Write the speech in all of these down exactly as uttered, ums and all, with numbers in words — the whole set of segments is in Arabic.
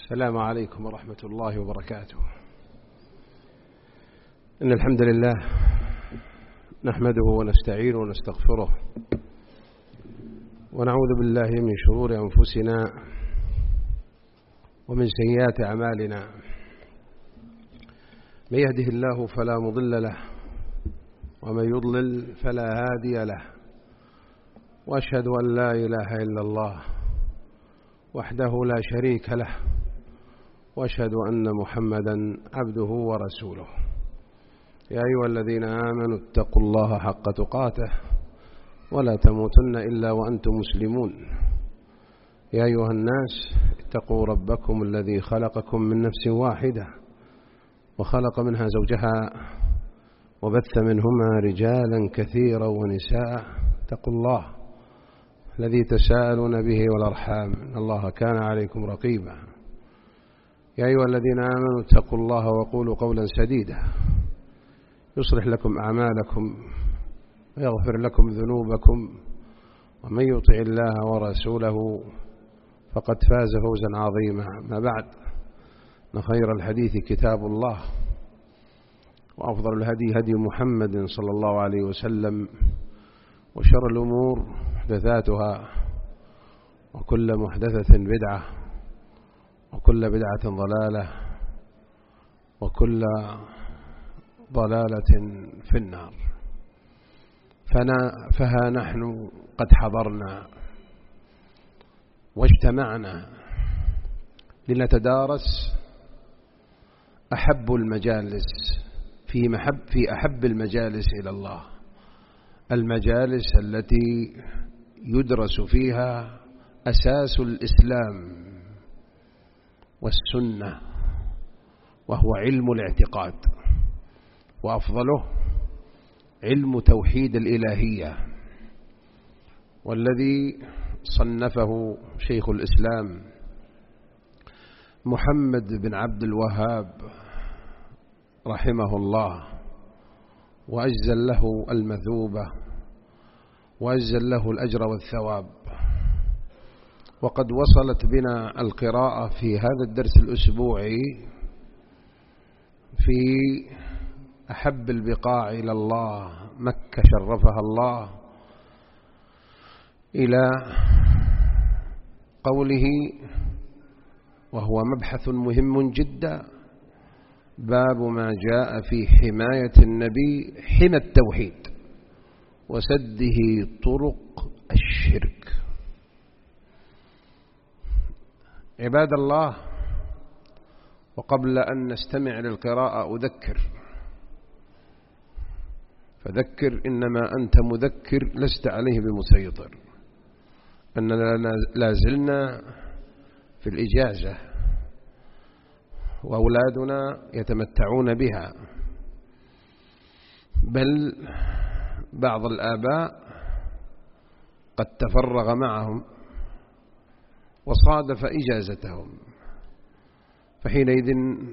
السلام عليكم ورحمة الله وبركاته. إن الحمد لله نحمده ونستعينه ونستغفره ونعوذ بالله من شرور أنفسنا ومن سيئات أعمالنا. من يهده الله فلا مضل له ومن يضلل فلا هادي له، وأشهد أن لا إله إلا الله وحده لا شريك له، وأشهد أن محمدا عبده ورسوله. يا أيها الذين آمنوا اتقوا الله حق تقاته ولا تموتن إلا وأنتم مسلمون. يا أيها الناس اتقوا ربكم الذي خلقكم من نفس واحدة وخلق منها زوجها وبث منهما رجالا كثيرا ونساء. اتقوا الله الذي تساءلون به والأرحام إن الله كان عليكم رقيبا. يا أيها الذين آمنوا اتقوا الله وقولوا قولا سديدا يصلح لكم أعمالكم ويغفر لكم ذنوبكم، ومن يطع الله ورسوله فقد فاز فوزا عظيما. ما بعد، خير الحديث كتاب الله، وأفضل الهدي هدي محمد صلى الله عليه وسلم، وشر الأمور محدثاتها، وكل محدثة بدعة، وكل بدعة ضلالة، وكل ضلالة في النار. فها نحن قد حضرنا واجتمعنا لنتدارس أحب المجالس في محب في أحب المجالس إلى الله، المجالس التي يدرس فيها أساس الإسلام والسنة، وهو علم الاعتقاد، وأفضله علم توحيد الإلهية، والذي صنفه شيخ الإسلام محمد بن عبد الوهاب رحمه الله، وأجزل له المثوبة وأجزل له الأجر والثواب. وقد وصلت بنا القراءة في هذا الدرس الأسبوعي في أحب البقاع إلى الله، مكة شرفها الله، إلى قوله، وهو مبحث مهم جدا: باب ما جاء في حماية النبي حمى التوحيد وسده طرق الشرك. عباد الله، وقبل أن نستمع للقراءة أذكر، فذكر إنما أنت مذكر لست عليه بمسيطر، أننا لازلنا في الإجازة وأولادنا يتمتعون بها، بل بعض الآباء قد تفرغ معهم وصادف إجازتهم، فحينئذ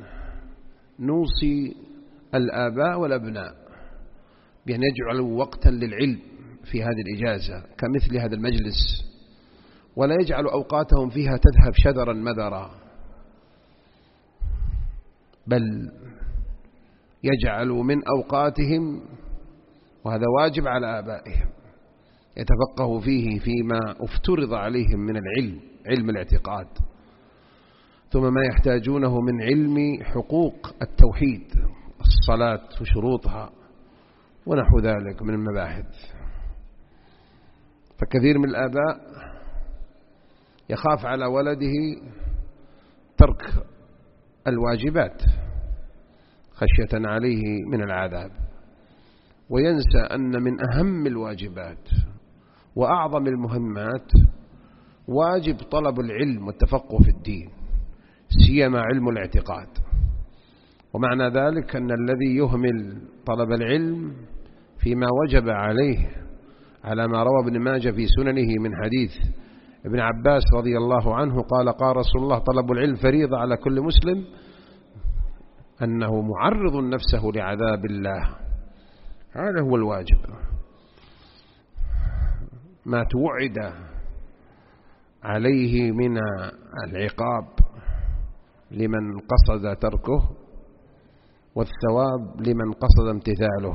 نوصي الآباء والأبناء بأن يجعلوا وقتا للعلم في هذه الإجازة كمثل هذا المجلس، ولا يجعلوا أوقاتهم فيها تذهب شذرا مذرا، بل يجعلوا من أوقاتهم، وهذا واجب على آبائهم، يتفقهوا فيه فيما افترض عليهم من العلم، علم الاعتقاد، ثم ما يحتاجونه من علم حقوق التوحيد، الصلاة وشروطها ونحو ذلك من المباحث. فكثير من الآباء يخاف على ولده ترك الواجبات خشية عليه من العذاب، وينسى أن من أهم الواجبات وأعظم المهمات واجب طلب العلم والتفقه في الدين، سيما علم الاعتقاد. ومعنى ذلك أن الذي يهمل طلب العلم فيما وجب عليه، على ما روى ابن ماجه في سننه من حديث ابن عباس رضي الله عنه قال: قال رسول الله: طلب العلم فريضة على كل مسلم، أنه معرض نفسه لعذاب الله. هذا هو الواجب، ما توعد عليه من العقاب لمن قصد تركه، والثواب لمن قصد امتثاله.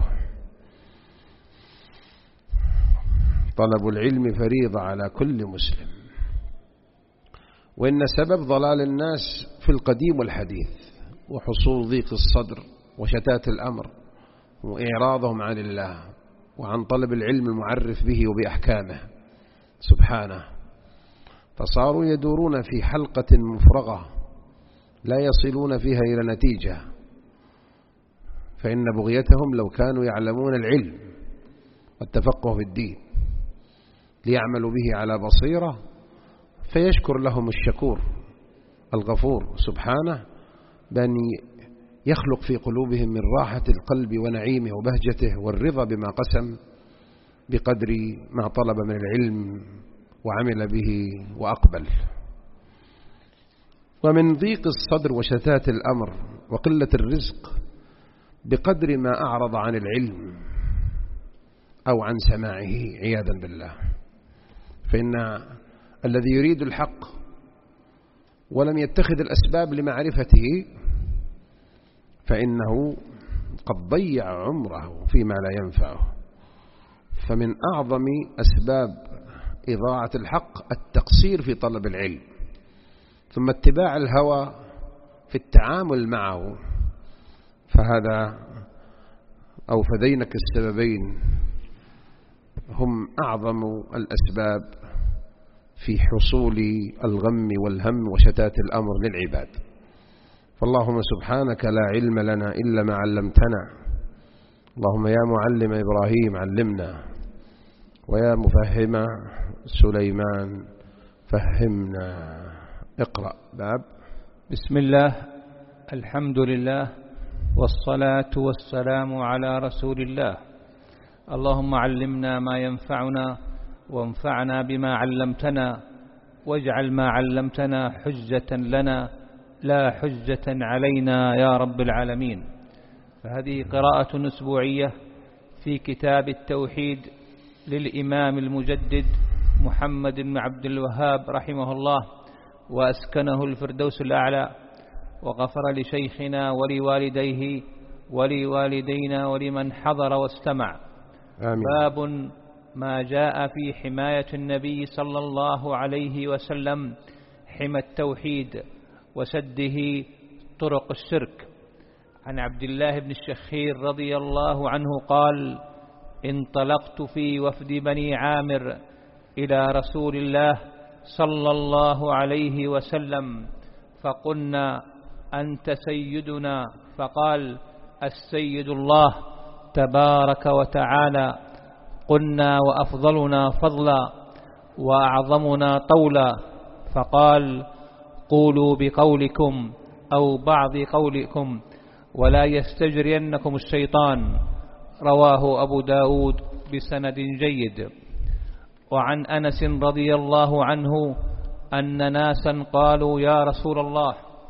طلب العلم فريضة على كل مسلم، وإن سبب ضلال الناس في القديم والحديث وحصول ضيق الصدر وشتات الأمر وإعراضهم عن الله وعن طلب العلم المعرف به وبأحكامه سبحانه، فصاروا يدورون في حلقة مفرغة لا يصلون فيها إلى نتيجة، فإن بغيتهم لو كانوا يعلمون العلم والتفقه في الدين ليعملوا به على بصيرة، فيشكر لهم الشكور الغفور سبحانه بأن يخلق في قلوبهم من راحة القلب ونعيمه وبهجته والرضا بما قسم بقدر ما طلب من العلم وعمل به وأقبل. ومن ضيق الصدر وشتات الأمر وقلة الرزق بقدر ما أعرض عن العلم أو عن سماعه عياذا بالله. فإن الذي يريد الحق ولم يتخذ الأسباب لمعرفته فإنه قد ضيع عمره فيما لا ينفعه. فمن أعظم أسباب إضاعة الحق التقصير في طلب العلم، ثم اتباع الهوى في التعامل معه، فهذا أو فذينك السببين هم أعظم الأسباب في حصول الغم والهم وشتات الأمر للعباد. فاللهم سبحانك لا علم لنا إلا ما علمتنا، اللهم يا معلم إبراهيم علمنا، ويا مفهم سليمان فهمنا. اقرأ. باب بسم الله، الحمد لله، والصلاة والسلام على رسول الله. اللهم علمنا ما ينفعنا وانفعنا بما علمتنا، واجعل ما علمتنا حجة لنا لا حجة علينا يا رب العالمين. فهذه قراءة أسبوعية في كتاب التوحيد للإمام المجدد محمد بن عبد الوهاب رحمه الله، وأسكنه الفردوس الأعلى، وغفر لشيخنا ولوالديه ولوالدينا ولمن حضر واستمع. آمين. باب ما جاء في حماية النبي صلى الله عليه وسلم حمى التوحيد وسده طرق الشرك. عن عبد الله بن الشخير رضي الله عنه قال: انطلقت في وفد بني عامر إلى رسول الله صلى الله عليه وسلم، فقلنا: أنت سيدنا؟ فقال: السيد الله تبارك وتعالى. قلنا: وأفضلنا فضلا وأعظمنا طولا؟ فقال: قولوا بقولكم أو بعض قولكم ولا يستجرينكم الشيطان. رواه أبو داود بسند جيد. وعن أنس رضي الله عنه أن ناسا قالوا: يا رسول الله،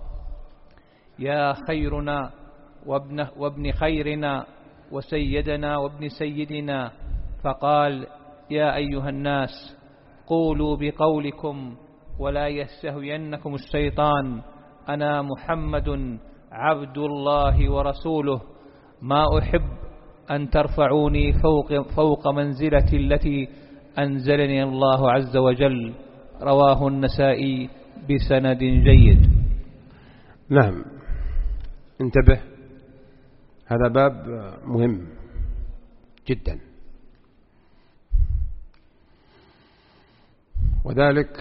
يا خيرنا وابن, وابن خيرنا وسيدنا وابن سيدنا. فقال: يا أيها الناس، قولوا بقولكم ولا يستهوينكم الشيطان. أنا محمد عبد الله ورسوله، ما أحب أن ترفعوني فوق, فوق منزلتي التي أنزلني الله عز وجل. رواه النسائي بسند جيد. نعم، انتبه، هذا باب مهم جدا، وذلك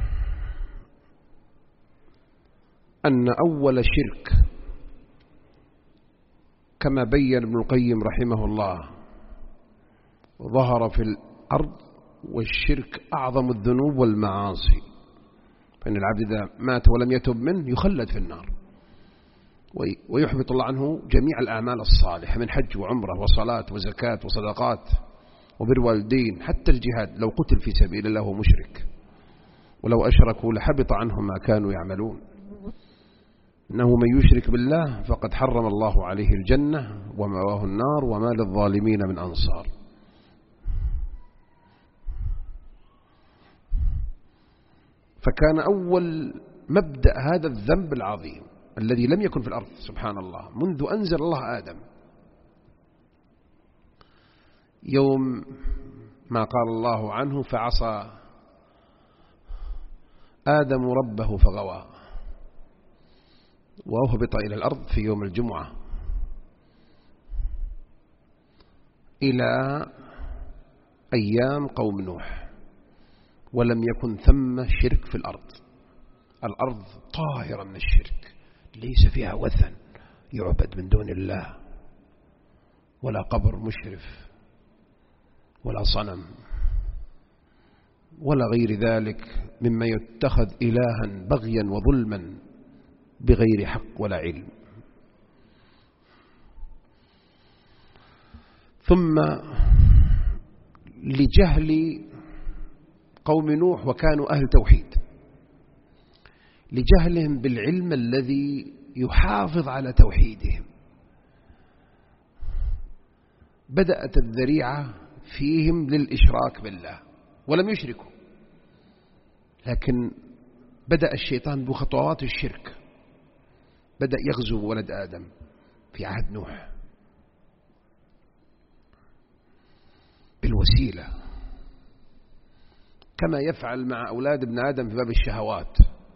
أن أول شرك كما بين ابن القيم رحمه الله ظهر في الأرض، والشرك أعظم الذنوب والمعاصي، فإن العبد إذا مات ولم يتب منه يخلد في النار، ويحبط الله عنه جميع الأعمال الصالحة من حج وعمرة وصلاة وزكاة وصدقات وبر والدين، حتى الجهاد لو قتل في سبيل الله هو مشرك، ولو أشركوا لحبط عنهم ما كانوا يعملون. إنه من يشرك بالله فقد حرم الله عليه الجنة ومأواه النار وما للظالمين من أنصار. فكان أول مبدأ هذا الذنب العظيم الذي لم يكن في الأرض سبحان الله منذ أنزل الله آدم. يوم ما قال الله عنه فعصى آدم ربه فغوى وأهبط إلى الأرض في يوم الجمعة إلى أيام قوم نوح، ولم يكن ثم شرك في الأرض. الأرض طاهرة من الشرك، ليس فيها وثن يعبد من دون الله، ولا قبر مشرف، ولا صنم، ولا غير ذلك مما يتخذ إلها بغيا وظلما بغير حق ولا علم. ثم لجهل قوم نوح وكانوا أهل توحيد، لجهلهم بالعلم الذي يحافظ على توحيدهم، بدأت الذريعة فيهم للإشراك بالله، ولم يشركوا، لكن بدأ الشيطان بخطوات الشرك، بدأ يغزو ولد آدم في عهد نوح بالوسيلة، كما يفعل مع أولاد ابن آدم في باب الشهوات،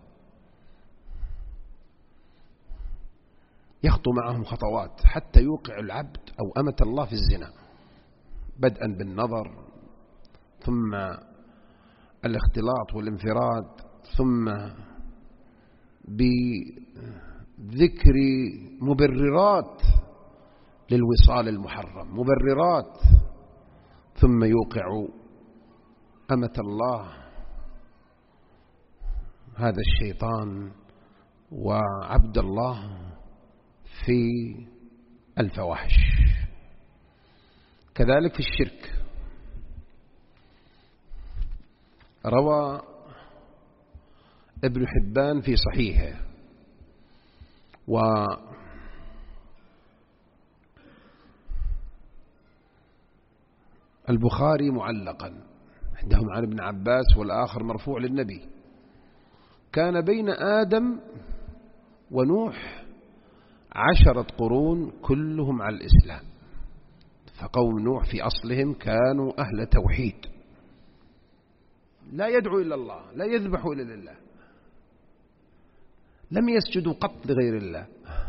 يخطو معهم خطوات حتى يوقع العبد أو أمة الله في الزنا، بدءا بالنظر، ثم الاختلاط والانفراد، ثم بذكر مبررات للوصال المحرم، مبررات، ثم يوقع أمة الله هذا الشيطان وعبد الله في الفواحش. كذلك في الشرك. روى ابن حبان في صحيحه والبخاري معلقا عندهم عن ابن عباس، والآخر مرفوع للنبي: كان بين آدم ونوح عشرة قرون كلهم على الإسلام. فقوم نوح في أصلهم كانوا أهل توحيد، لا يدعو إلا الله، لا يذبح إلا لله، لم يسجدوا قط لغير الله.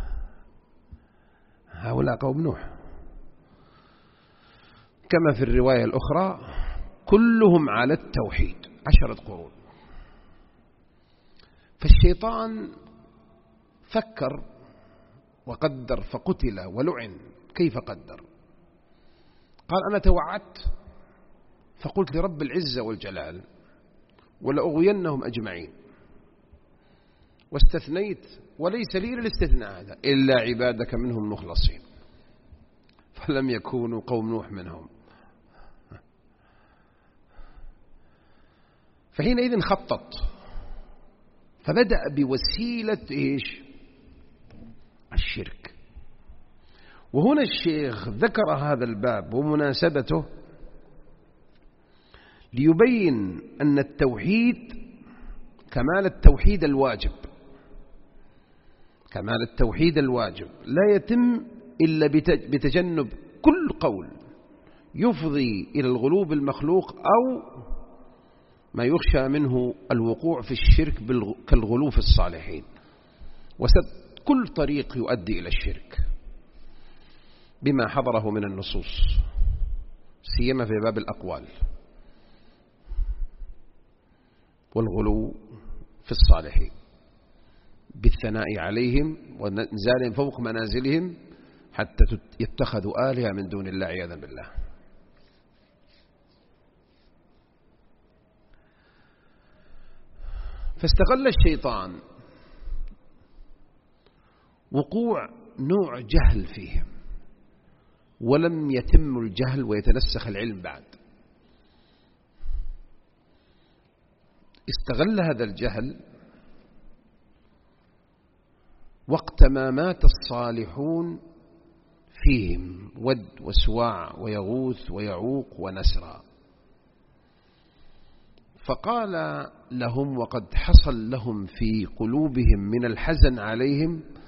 هؤلاء قوم نوح. كما في الرواية الأخرى كلهم على التوحيد عشرة قرون. فالشيطان فكر وقدر فقتل ولعن. كيف قدر؟ قال: أنا توعدت فقلت لرب العزة والجلال ولأغوينهم أجمعين، واستثنيت وليس لي الاستثناء هذا إلا عبادك منهم مخلصين، فلم يكونوا قوم نوح منهم. فحينئذ خطط، فبدأ بوسيلة إيش؟ الشرك. وهنا الشيخ ذكر هذا الباب ومناسبته ليبين أن التوحيد كمال التوحيد الواجب، كمال التوحيد الواجب لا يتم إلا بتجنب كل قول يفضي إلى الغلو بالمخلوق أو ما يخشى منه الوقوع في الشرك كالغلو في الصالحين، وسد كل طريق يؤدي إلى الشرك بما حضره من النصوص، سيما في باب الأقوال والغلو في الصالحين بالثناء عليهم وانزالهم فوق منازلهم حتى يتخذوا آلهة من دون الله عياذا بالله. فاستغل الشيطان وقوع نوع جهل فيهم، ولم يتم الجهل ويتنسخ العلم بعد. استغل هذا الجهل وقت ما مات الصالحون فيهم، ود وسواع ويغوث ويعوق ونسرا، فقال لهم وقد حصل لهم في قلوبهم من الحزن عليهم: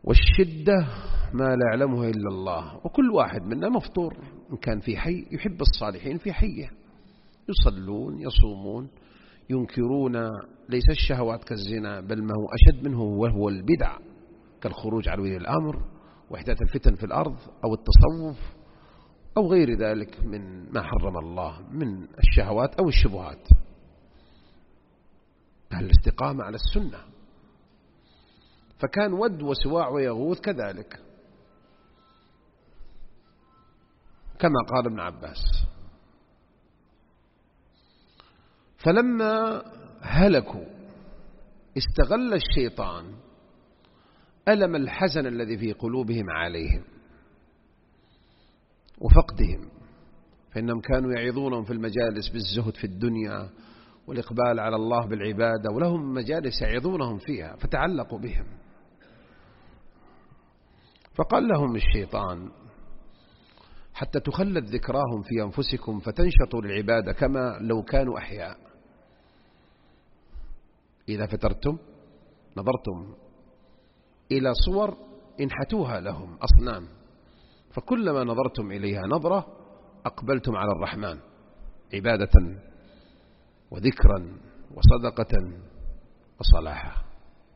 والشدة ما لا يعلمها إلا الله. وكل واحد منا مفطور، إن كان في حي يحب الصالحين في حيه، يصلون يصومون ينكرون ليس الشهوات كالزنا، بل ما هو أشد منه وهو البدع، كالخروج عن ولي الأمر وإحداث الفتن في الأرض أو التصوف أو غير ذلك من ما حرم الله من الشهوات أو الشبهات. أهل الاستقامة على السنة. فكان ود وسواع ويغوث كذلك، كما قال ابن عباس. فلما هلكوا استغل الشيطان ألم الحزن الذي في قلوبهم عليهم وفقدهم، فإنهم كانوا يعظونهم في المجالس بالزهد في الدنيا والإقبال على الله بالعبادة، ولهم مجالس يعظونهم فيها، فتعلقوا بهم. فقال لهم الشيطان: حتى تخلد ذكراهم في أنفسكم فتنشطوا للعبادة كما لو كانوا أحياء. إذا فترتم نظرتم إلى صور انحتوها لهم أصنام، فكلما نظرتم إليها نظرة أقبلتم على الرحمن عبادة وذكرا وصدقة وصلاحا.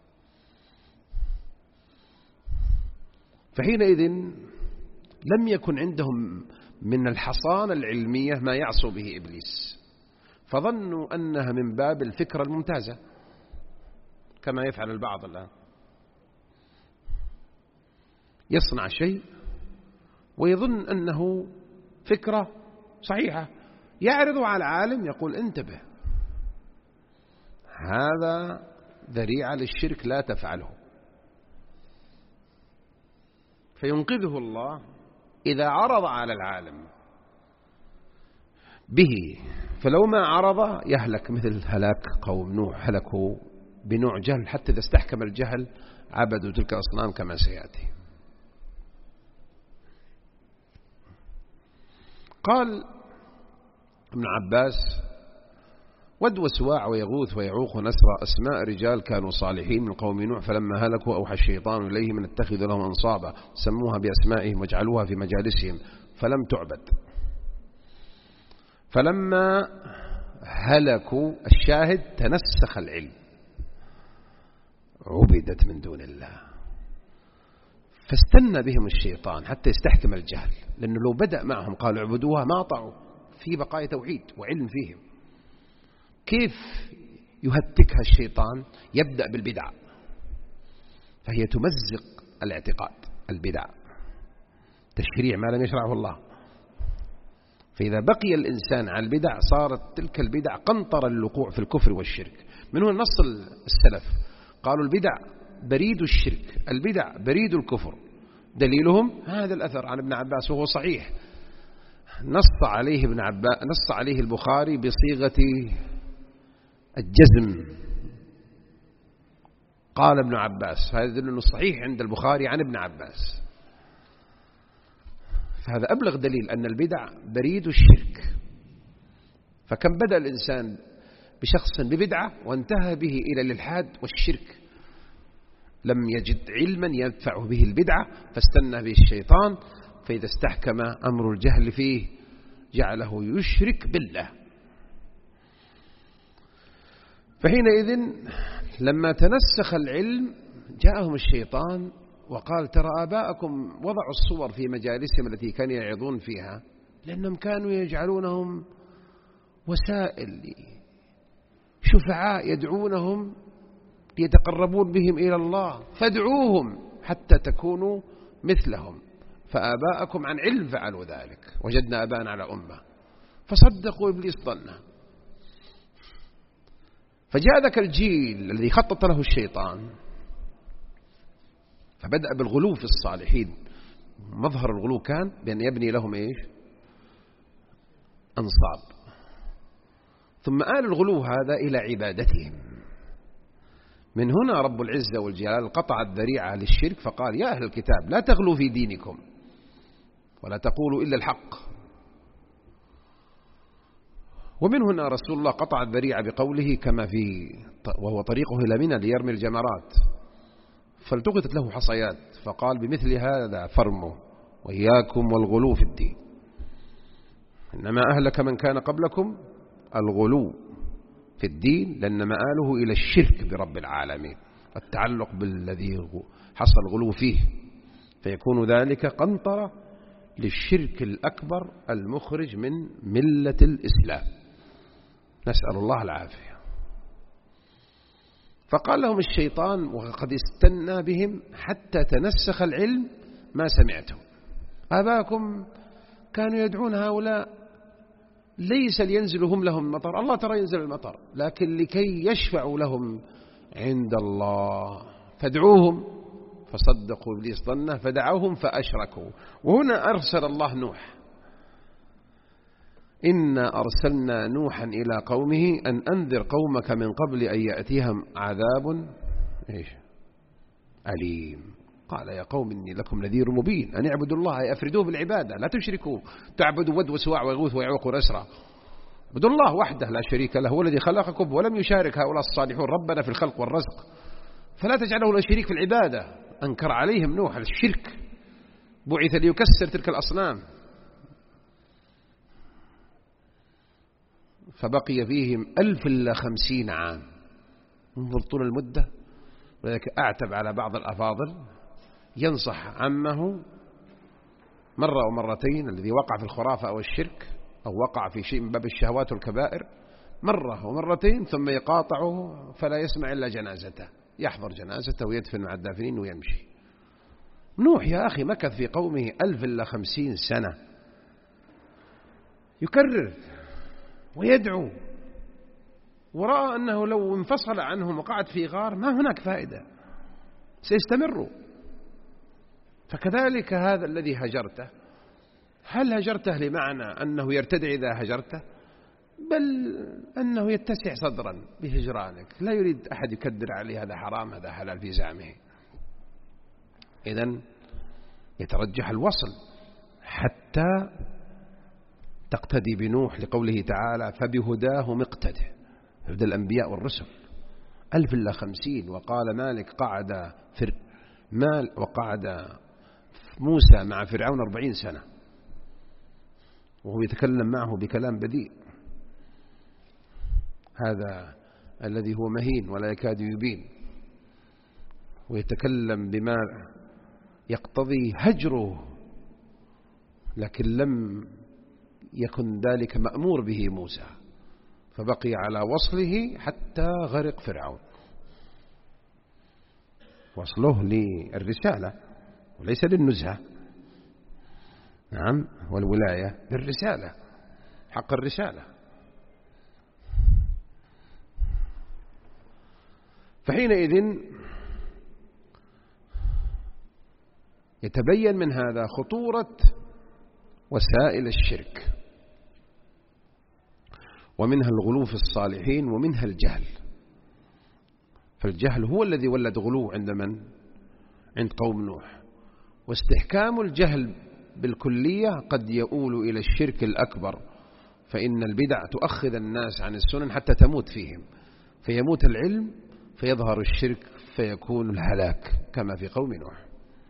فحينئذ لم يكن عندهم من الحصانة العلمية ما يعصوا به إبليس، فظنوا أنها من باب الفكرة الممتازة كما يفعل البعض الآن، يصنع شيء ويظن أنه فكرة صحيحة، يعرض على العالم يقول انتبه، هذا ذريعة للشرك لا تفعله، فينقذه الله إذا عرض على العالم به. فلو ما عرض يهلك مثل هلاك قوم نوح، هلكوا بنوع جهل، حتى إذا استحكم الجهل عبدوا تلك الأصنام كما سيأتي. قال ابن عباس: ود وسواع ويغوث ويعوق ونسر أسماء رجال كانوا صالحين من قوم نوح، فلما هلكوا أوحى الشيطان إليهم أن اتخذوا لهم أنصابا سموها بأسمائهم واجعلوها في مجالسهم فلم تعبد. فلما هلكوا الشاهد تنسخ العلم، عبدت من دون الله، فاستنى بهم الشيطان حتى يستحكم الجهل، لأنه لو بدأ معهم قالوا اعبدوها ما طعوا، في بقايا توحيد وعلم فيهم. كيف يهتكها الشيطان؟ يبدأ بالبدع، فهي تمزق الاعتقاد، البدع تشريع ما لم يشرعه الله. فإذا بقي الإنسان على البدع صارت تلك البدع قنطرة للوقوع في الكفر والشرك. من هنا نص السلف قالوا البدع بريد الشرك، البدع بريد الكفر. دليلهم هذا الأثر عن ابن عباس وهو صحيح، نص عليه ابن عباس، نص عليه البخاري بصيغة الجزم. قال ابن عباس، هذا يدل أنه صحيح عند البخاري عن ابن عباس. فهذا أبلغ دليل أن البدع بريد الشرك. فكم بدأ الإنسان بشخص ببدعة وانتهى به إلى الإلحاد والشرك، لم يجد علما يدفعه به البدعة فاستنى به الشيطان، فإذا استحكم أمر الجهل فيه جعله يشرك بالله. فحينئذ لما تنسخ العلم جاءهم الشيطان وقال: ترى آباءكم وضعوا الصور في مجالسهم التي كانوا يعظون فيها لأنهم كانوا يجعلونهم وسائل شفعاء يدعونهم ليتقربون بهم إلى الله، فادعوهم حتى تكونوا مثلهم. فآباءكم عن علم فعلوا ذلك، وجدنا آباءنا على أمة، فصدقوا إبليس ظنه. فجاء ذاك الجيل الذي خطط له الشيطان فبدأ بالغلو في الصالحين. مظهر الغلو كان بأن يبني لهم إيش؟ أنصاب. ثم آل الغلو هذا إلى عبادتهم. من هنا رب العزة والجلال قطع الذريعة للشرك فقال: يا أهل الكتاب لا تغلوا في دينكم ولا تقولوا إلا الحق. ومن هنا رسول الله قطع الذريعة بقوله كما في وهو طريقه إلى منى ليرمي الجمرات، فالتقطت له حصيات فقال بمثل هذا فرموا وإياكم والغلو في الدين، إنما أهلك من كان قبلكم الغلو في الدين، لأن مآله إلى الشرك برب العالمين والتعلق بالذي حصل الغلو فيه، فيكون ذلك قنطرة للشرك الأكبر المخرج من ملة الإسلام، نسأل الله العافية. فقال لهم الشيطان وقد استنى بهم حتى تنسخ العلم ما سمعته، آباكم كانوا يدعون هؤلاء ليس لينزلوا هم لهم المطر، الله ترى ينزل المطر، لكن لكي يشفعوا لهم عند الله، فادعوهم، فصدقوا إبليس ظنه فدعوهم فأشركوا. وهنا أرسل الله نوح، إنا أرسلنا نوحا إلى قومه أن أنذر قومك من قبل أن يأتيهم عذاب إيش أليم. قال يا قوم إني لكم نذير مبين أن اعبدوا الله أفردوه بالعبادة لا تشركوا، تعبدوا ود وسواع ويغوث ويعوق ونسرا، اعبدوا الله وحده لا شريك له، هو الذي خلقكم ولم يشارك هؤلاء الصالحون ربنا في الخلق والرزق، فلا تجعله له شريك في العبادة. أنكر عليهم نوح الشرك، بعث ليكسر تلك الأصنام، فبقي فيهم ألف إلا خمسين عام، انظر طول المدة. ولذلك أعتب على بعض الأفاضل ينصح عمه مرة أو مرتين الذي وقع في الخرافة أو الشرك أو وقع في شيء من باب الشهوات والكبائر مرة ومرتين، ثم يقاطعه فلا يسمع إلا جنازته، يحضر جنازته ويدفن مع الدافنين ويمشي. نوح يا أخي مكث في قومه ألف إلا خمسين سنة يكرر ويدعو، ورأى أنه لو انفصل عنهم وقعد في غار ما هناك فائدة، سيستمروا. فكذلك هذا الذي هجرته، هل هجرته لمعنى أنه يرتدع إذا هجرته؟ بل أنه يتسع صدرا بهجرانك، لا يريد أحد يكدر عليه هذا حرام هذا حلال في زعمه. إذن يترجح الوصل حتى تقتدي بنوح، لقوله تعالى فبهداه مقتده، هدى الأنبياء والرسل. ألف إلا خمسين. وقال مالك قعد فر مال وقعد موسى مع فرعون أربعين سنة وهو يتكلم معه بكلام بديء، هذا الذي هو مهين ولا يكاد يبين، ويتكلم بما يقتضي هجره، لكن لم يكن ذلك مأمور به موسى، فبقي على وصله حتى غرق فرعون. وصله للرسالة وليس للنزهة، نعم، والولاية للرسالة، حق الرسالة. فحينئذ يتبين من هذا خطورة وسائل الشرك، ومنها الغلو في الصالحين ومنها الجهل. فالجهل هو الذي ولد غلو عند من؟ عند قوم نوح. واستحكام الجهل بالكلية قد يؤول إلى الشرك الأكبر، فإن البدع تؤخذ الناس عن السنن حتى تموت فيهم، فيموت العلم فيظهر الشرك فيكون الهلاك كما في قوم نوح.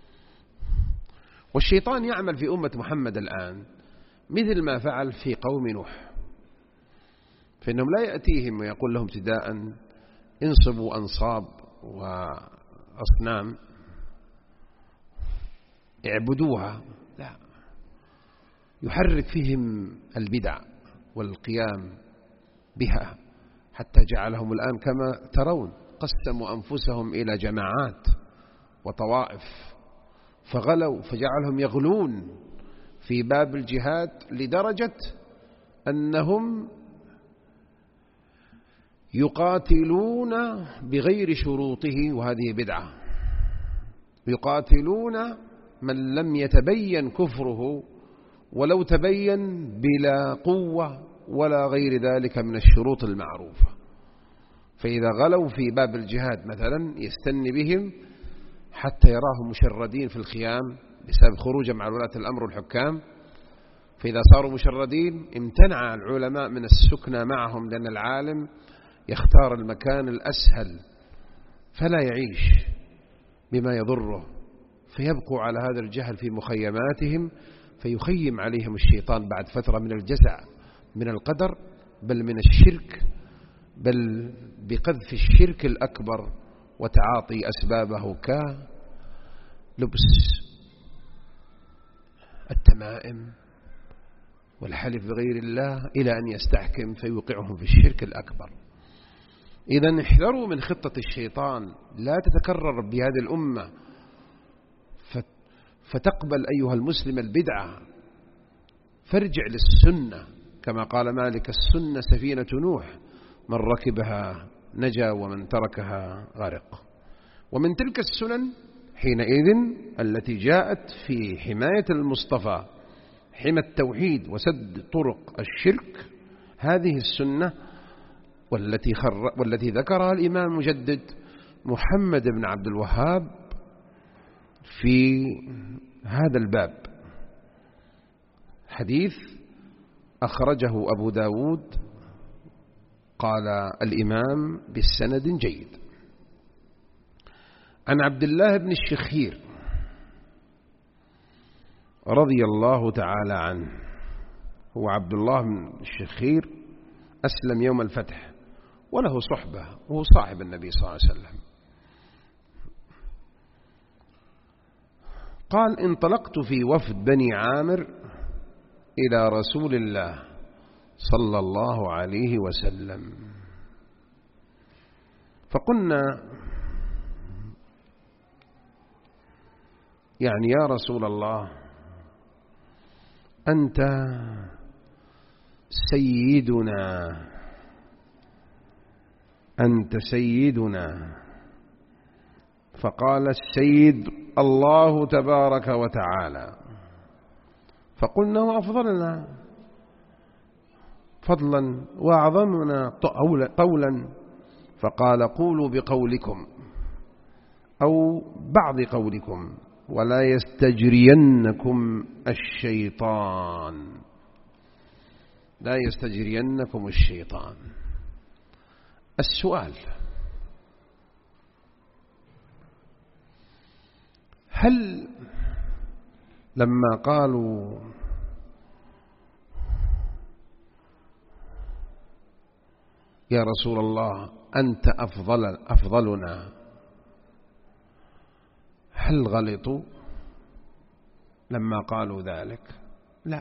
والشيطان يعمل في أمة محمد الآن مثل ما فعل في قوم نوح، فإنهم لا يأتيهم ويقول لهم ابتداء انصبوا أنصاب وأصنام اعبدوها، لا، يحرك فيهم البدع والقيام بها، حتى جعلهم الآن كما ترون قسموا أنفسهم إلى جماعات وطوائف، فغلوا فجعلهم يغلون في باب الجهاد لدرجة أنهم يقاتلون بغير شروطه، وهذه بدعة، يقاتلون من لم يتبين كفره ولو تبين بلا قوة ولا غير ذلك من الشروط المعروفة. فإذا غلوا في باب الجهاد مثلا يستني بهم حتى يراهم مشردين في الخيام بسبب خروجهم على ولاة الأمر والحكام، فإذا صاروا مشردين امتنع العلماء من السكنى معهم، لأن العالم يختار المكان الأسهل فلا يعيش، بما يضره، فيبقوا على هذا الجهل في مخيماتهم، فيخيم عليهم الشيطان بعد فترة من الجزع من القدر، بل من الشرك، بل بقذف الشرك الأكبر وتعاطي أسبابه كلبس التمائم والحلف بغير الله إلى أن يستحكم فيوقعهم في الشرك الأكبر. إذن احذروا من خطة الشيطان، لا تتكرر بهذه الأمة فتقبل أيها المسلم البدعة، فارجع للسنة كما قال مالك: السنة سفينة نوح، من ركبها نجا ومن تركها غرق. ومن تلك السنن حينئذ التي جاءت في حماية المصطفى، حمى التوحيد وسد طرق الشرك، هذه السنة والتي, والتي ذكرها الإمام المجدد محمد بن عبد الوهاب في هذا الباب. حديث أخرجه أبو داود، قال الإمام بالسند جيد، عن عبد الله بن الشخير رضي الله تعالى عنه. هو عبد الله بن الشخير أسلم يوم الفتح وله صحبة، وهو صاحب النبي صلى الله عليه وسلم. قال: انطلقت في وفد بني عامر إلى رسول الله صلى الله عليه وسلم، فقلنا: يعني يا رسول الله، أنت سيدنا، أنت سيدنا. فقال: السيد الله تبارك وتعالى. فقلنا: وأفضلنا فضلا وأعظمنا قولا. فقال: قولوا بقولكم أو بعض قولكم، ولا يستجرينكم الشيطان، لا يستجرينكم الشيطان. السؤال: هل لما قالوا يا رسول الله أنت أفضل أفضلنا، هل غلطوا لما قالوا ذلك؟ لا،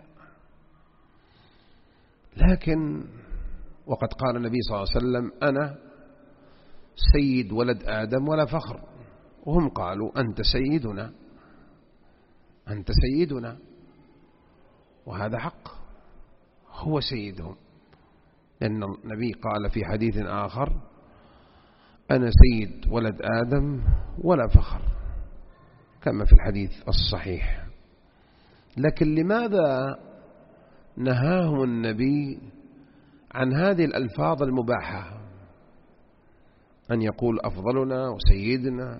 لكن وقد قال النبي صلى الله عليه وسلم: أنا سيد ولد آدم ولا فخر، وهم قالوا: أنت سيدنا، أنت سيدنا، وهذا حق، هو سيدهم، لأن النبي قال في حديث آخر: أنا سيد ولد آدم ولا فخر، كما في الحديث الصحيح. لكن لماذا نهاهم النبي عن هذه الألفاظ المباحة، أن يقول أفضلنا وسيدنا؟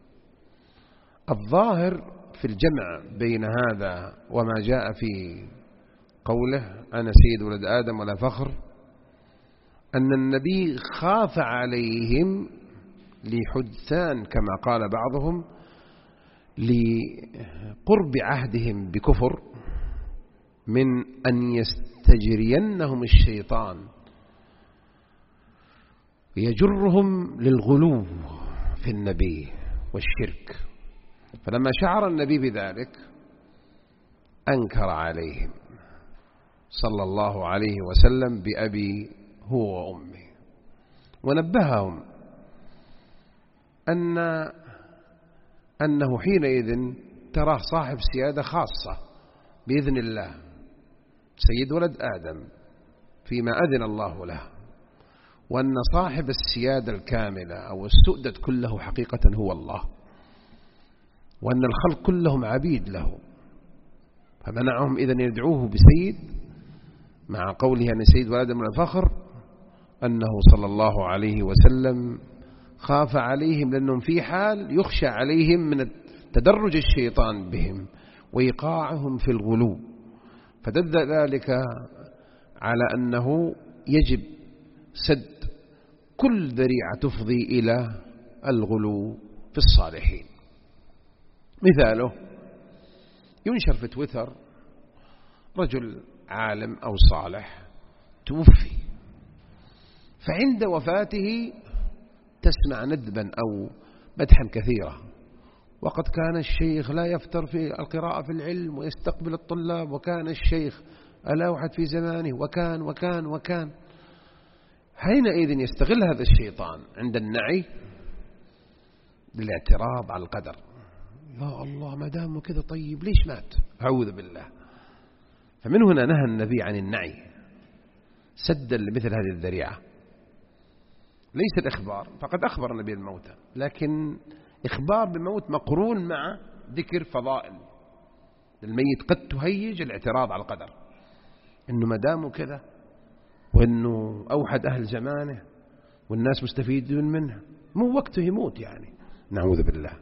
الظاهر في الجمع بين هذا وما جاء في قوله: أنا سيد ولد آدم ولا فخر، أن النبي خاف عليهم لحدثان كما قال بعضهم، لقرب عهدهم بكفر، من أن يستجرينهم الشيطان يجرهم للغلو في النبي والشرك. فلما شعر النبي بذلك أنكر عليهم صلى الله عليه وسلم بأبي هو وأمي، ونبههم أن أنه حينئذ تراه صاحب سيادة خاصة بإذن الله، سيد ولد آدم فيما أذن الله له، وأن صاحب السيادة الكاملة أو السؤدد كله حقيقة هو الله، وأن الخلق كلهم عبيد له. فمنعهم إذن يدعوه بسيد، مع قوله أن سيد ولد من الفخر، أنه صلى الله عليه وسلم خاف عليهم، لأنهم في حال يخشى عليهم من تدرج الشيطان بهم وإيقاعهم في الغلو، فدل ذلك على أنه يجب سد كل ذريعة تفضي إلى الغلو في الصالحين. مثاله ينشر في تويتر رجل عالم أو صالح توفي، فعند وفاته تسمع ندبا أو مدحا كثيرا، وقد كان الشيخ لا يفتر في القراءة في العلم ويستقبل الطلاب، وكان الشيخ الأوحد في زمانه، وكان وكان وكان. حينئذ يستغل هذا الشيطان عند النعي للاعتراض على القدر. يا الله ما دام كذا طيب ليش مات؟ أعوذ بالله. فمن هنا نهى النبي عن النعي سدا لمثل هذه الذريعة. ليس الإخبار، فقد أخبر النبي الموتى، لكن إخبار بموت مقرون مع ذكر فضائل الميت قد تهيج الاعتراض على القدر، إنه ما دامه كذا وإنه أوحد أهل زمانه والناس مستفيدون منه، مو وقته يموت يعني، نعوذ بالله.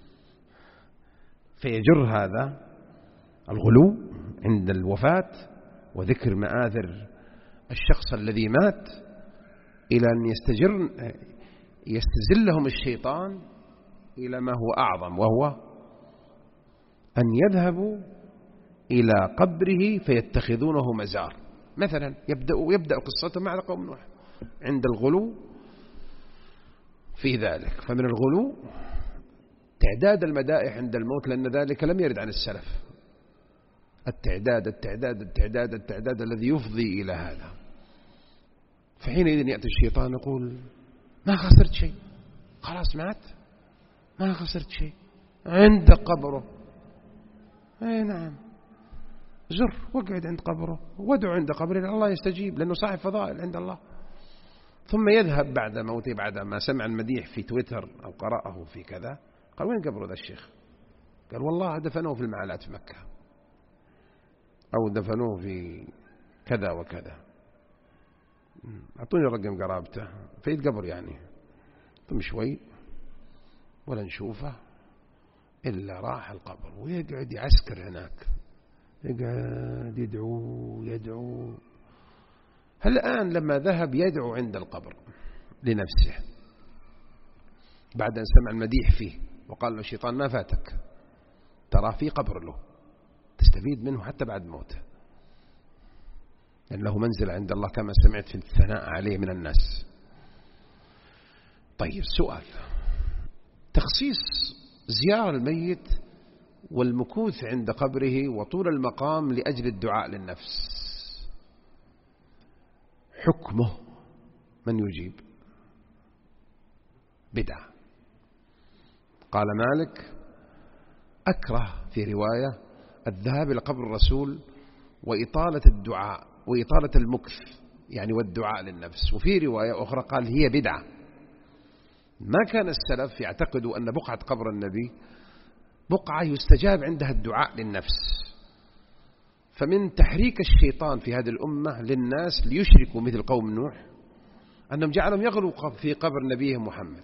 فيجر هذا الغلو عند الوفاة وذكر مآثر الشخص الذي مات إلى أن يستجر يستزلهم الشيطان إلى ما هو أعظم، وهو أن يذهبوا إلى قبره فيتخذونه مزار. مثلا يبدأ, يبدأ قصته مع قوم نوح عند الغلو في ذلك. فمن الغلو تعداد المدائح عند الموت، لأن ذلك لم يرد عن السلف، التعداد التعداد التعداد التعداد الذي يفضي إلى هذا. فحينئذ يأتي الشيطان يقول ما خسرت شيء، خلاص مات ما خسرت شيء، عند قبره. اي نعم، زر واقعد عند قبره وادعو عند قبره، الله يستجيب لأنه صاحب فضائل عند الله. ثم يذهب بعد موته بعد ما سمع المديح في تويتر أو قرأه في كذا، قال وين قبره ذا الشيخ؟ قال والله دفنوه في المعالات في مكة، أو دفنوه في كذا وكذا، أعطوني رقم قرابته في قبر يعني. ثم شوي ولا نشوفه إلا راح القبر ويقعد يعسكر هناك، يقعد يدعو يدعو. هل الآن لما ذهب يدعو عند القبر لنفسه بعد أن سمع المديح فيه وقال له الشيطان ما فاتك، ترى في قبر له تستفيد منه حتى بعد موته، لأن له منزل عند الله كما سمعت في الثناء عليه من الناس. طيب سؤال، تخصيص زيارة الميت والمكوث عند قبره وطول المقام لأجل الدعاء للنفس، حكمه من يجيب؟ بدعة. قال مالك أكره في رواية الذهاب إلى قبر الرسول وإطالة الدعاء وإطالة المكث يعني والدعاء للنفس. وفي رواية أخرى قال هي بدعة. ما كان السلف يعتقدوا أن بقعة قبر النبي بقعة يستجاب عندها الدعاء للنفس. فمن تحريك الشيطان في هذه الأمة للناس ليشركوا مثل قوم نوح أنهم جعلهم يغلوا في قبر نبيهم محمد.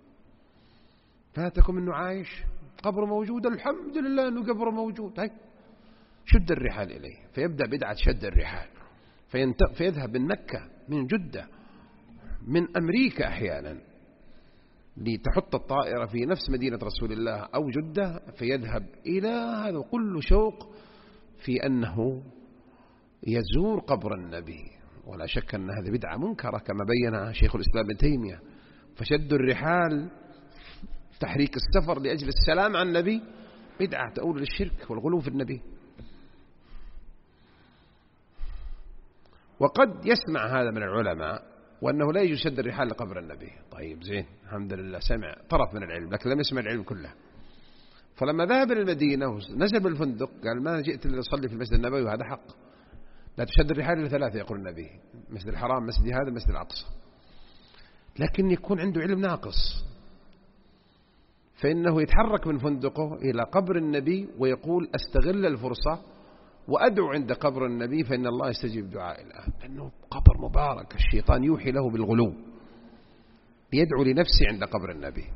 فاتكم أنه عايش قبر موجود، الحمد لله أنه قبر موجود، هاي شد الرحال إليه. فيبدأ بدعة شد الرحال، فيذهب من مكة من جدة من أمريكا أحيانا لتحط الطائرة في نفس مدينة رسول الله أو جدة، فيذهب إلى هذا كل شوق في أنه يزور قبر النبي. ولا شك أن هذه بدعة منكرة كما بينها شيخ الإسلام ابن تيمية. فشد الرحال تحريك السفر لأجل السلام عن النبي بدعة تؤول للشرك والغلو في النبي. وقد يسمع هذا من العلماء وأنه لا يجوز شد الرحال لقبر النبي. طيب زين، الحمد لله سمع طرف من العلم لكن لم يسمع العلم كله. فلما ذهب إلى المدينة ونزل بالفندق قال ما جئت لأصلي في المسجد النبوي، وهذا حق، لا تشد الرحال إلى ثلاثة يقول النبي، مسجد الحرام، مسجد هذا، مسجد الأقصى. لكن يكون عنده علم ناقص، فإنه يتحرك من فندقه إلى قبر النبي ويقول أستغل الفرصة وأدعو عند قبر النبي فإن الله يستجيب دعائي الآن، لأنه قبر مبارك الشيطان يوحي له بالغلو، يدعو لنفسه عند قبر النبي.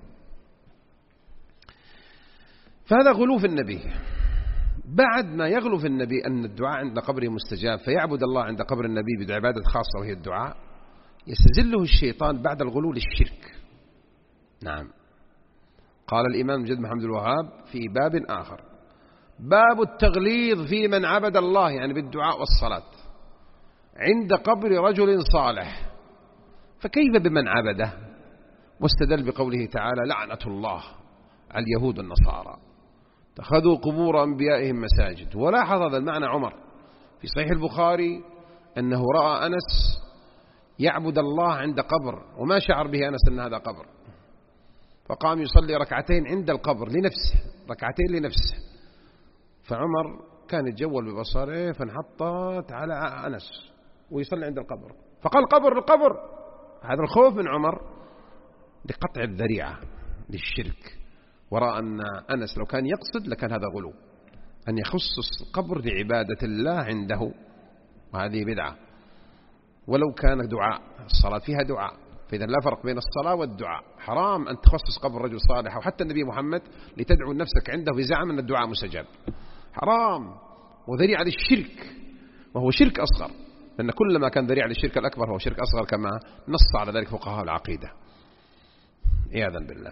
فهذا غلو في النبي. بعد ما يغلو في النبي أن الدعاء عند قبره مستجاب فيعبد الله عند قبر النبي بعبادة خاصة وهي الدعاء، يستزله الشيطان بعد الغلو للشرك. نعم، قال الإمام مجد محمد الوهاب في باب آخر: باب التغليظ في من عبد الله، يعني بالدعاء والصلاة، عند قبر رجل صالح، فكيف بمن عبده؟ واستدل بقوله تعالى: لعنة الله على اليهود والنصارى اتخذوا قبور أنبيائهم مساجد. ولاحظ هذا المعنى عمر في صحيح البخاري أنه رأى أنس يعبد الله عند قبر، وما شعر به أنس أن هذا قبر، فقام يصلي ركعتين عند القبر لنفسه، ركعتين لنفسه. فعمر كان يتجول ببصره فانحطت على أنس ويصلي عند القبر، فقال: قبر القبر. هذا الخوف من عمر لقطع الذريعة للشرك، ورأى أن أنس لو كان يقصد لكان هذا غلو، أن يخصص القبر لعبادة الله عنده، وهذه بدعة. ولو كان دعاء، الصلاة فيها دعاء، فإذا لا فرق بين الصلاة والدعاء. حرام أن تخصص قبر رجل صالح أو حتى النبي محمد لتدعو نفسك عنده بزعم أن الدعاء مستجاب، حرام وذريعة للشرك، وهو شرك أصغر، لأن كل ما كان ذريعة للشرك الأكبر هو شرك أصغر، كما نص على ذلك فقهاء العقيدة عياذا بالله.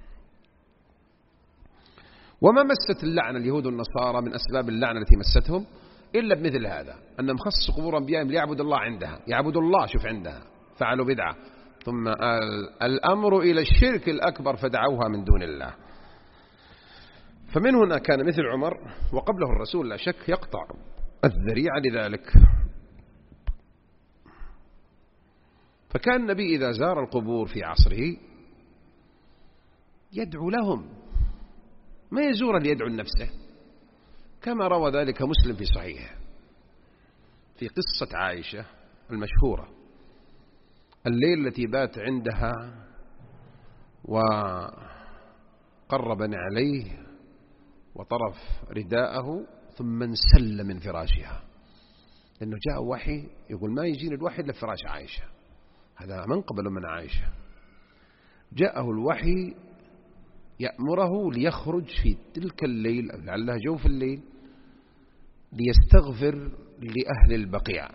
وما مست اللعنة اليهود والنصارى من أسباب اللعنة التي مستهم إلا بمثل هذا، أنهم خصصوا قبور أنبيائهم ليعبدوا الله عندها، يعبدوا الله شوف عندها، فعلوا بدعة، ثم الأمر إلى الشرك الأكبر فدعوها من دون الله. فمن هنا كان مثل عمر وقبله الرسول لا شك يقطع الذريعة لذلك. فكان النبي إذا زار القبور في عصره يدعو لهم، ما يزور ليدعو لنفسه، كما روى ذلك مسلم في صحيحه في قصة عائشة المشهورة، الليل التي بات عندها وقرب عليه وطرف رداءه ثم انسل من فراشها، لأنه جاء وحي يقول ما يجين الوحي إلا فراش عائشة، هذا من قبل من عائشة، جاءه الوحي يأمره ليخرج في تلك الليل لعلها جوف الليل ليستغفر لأهل البقيع،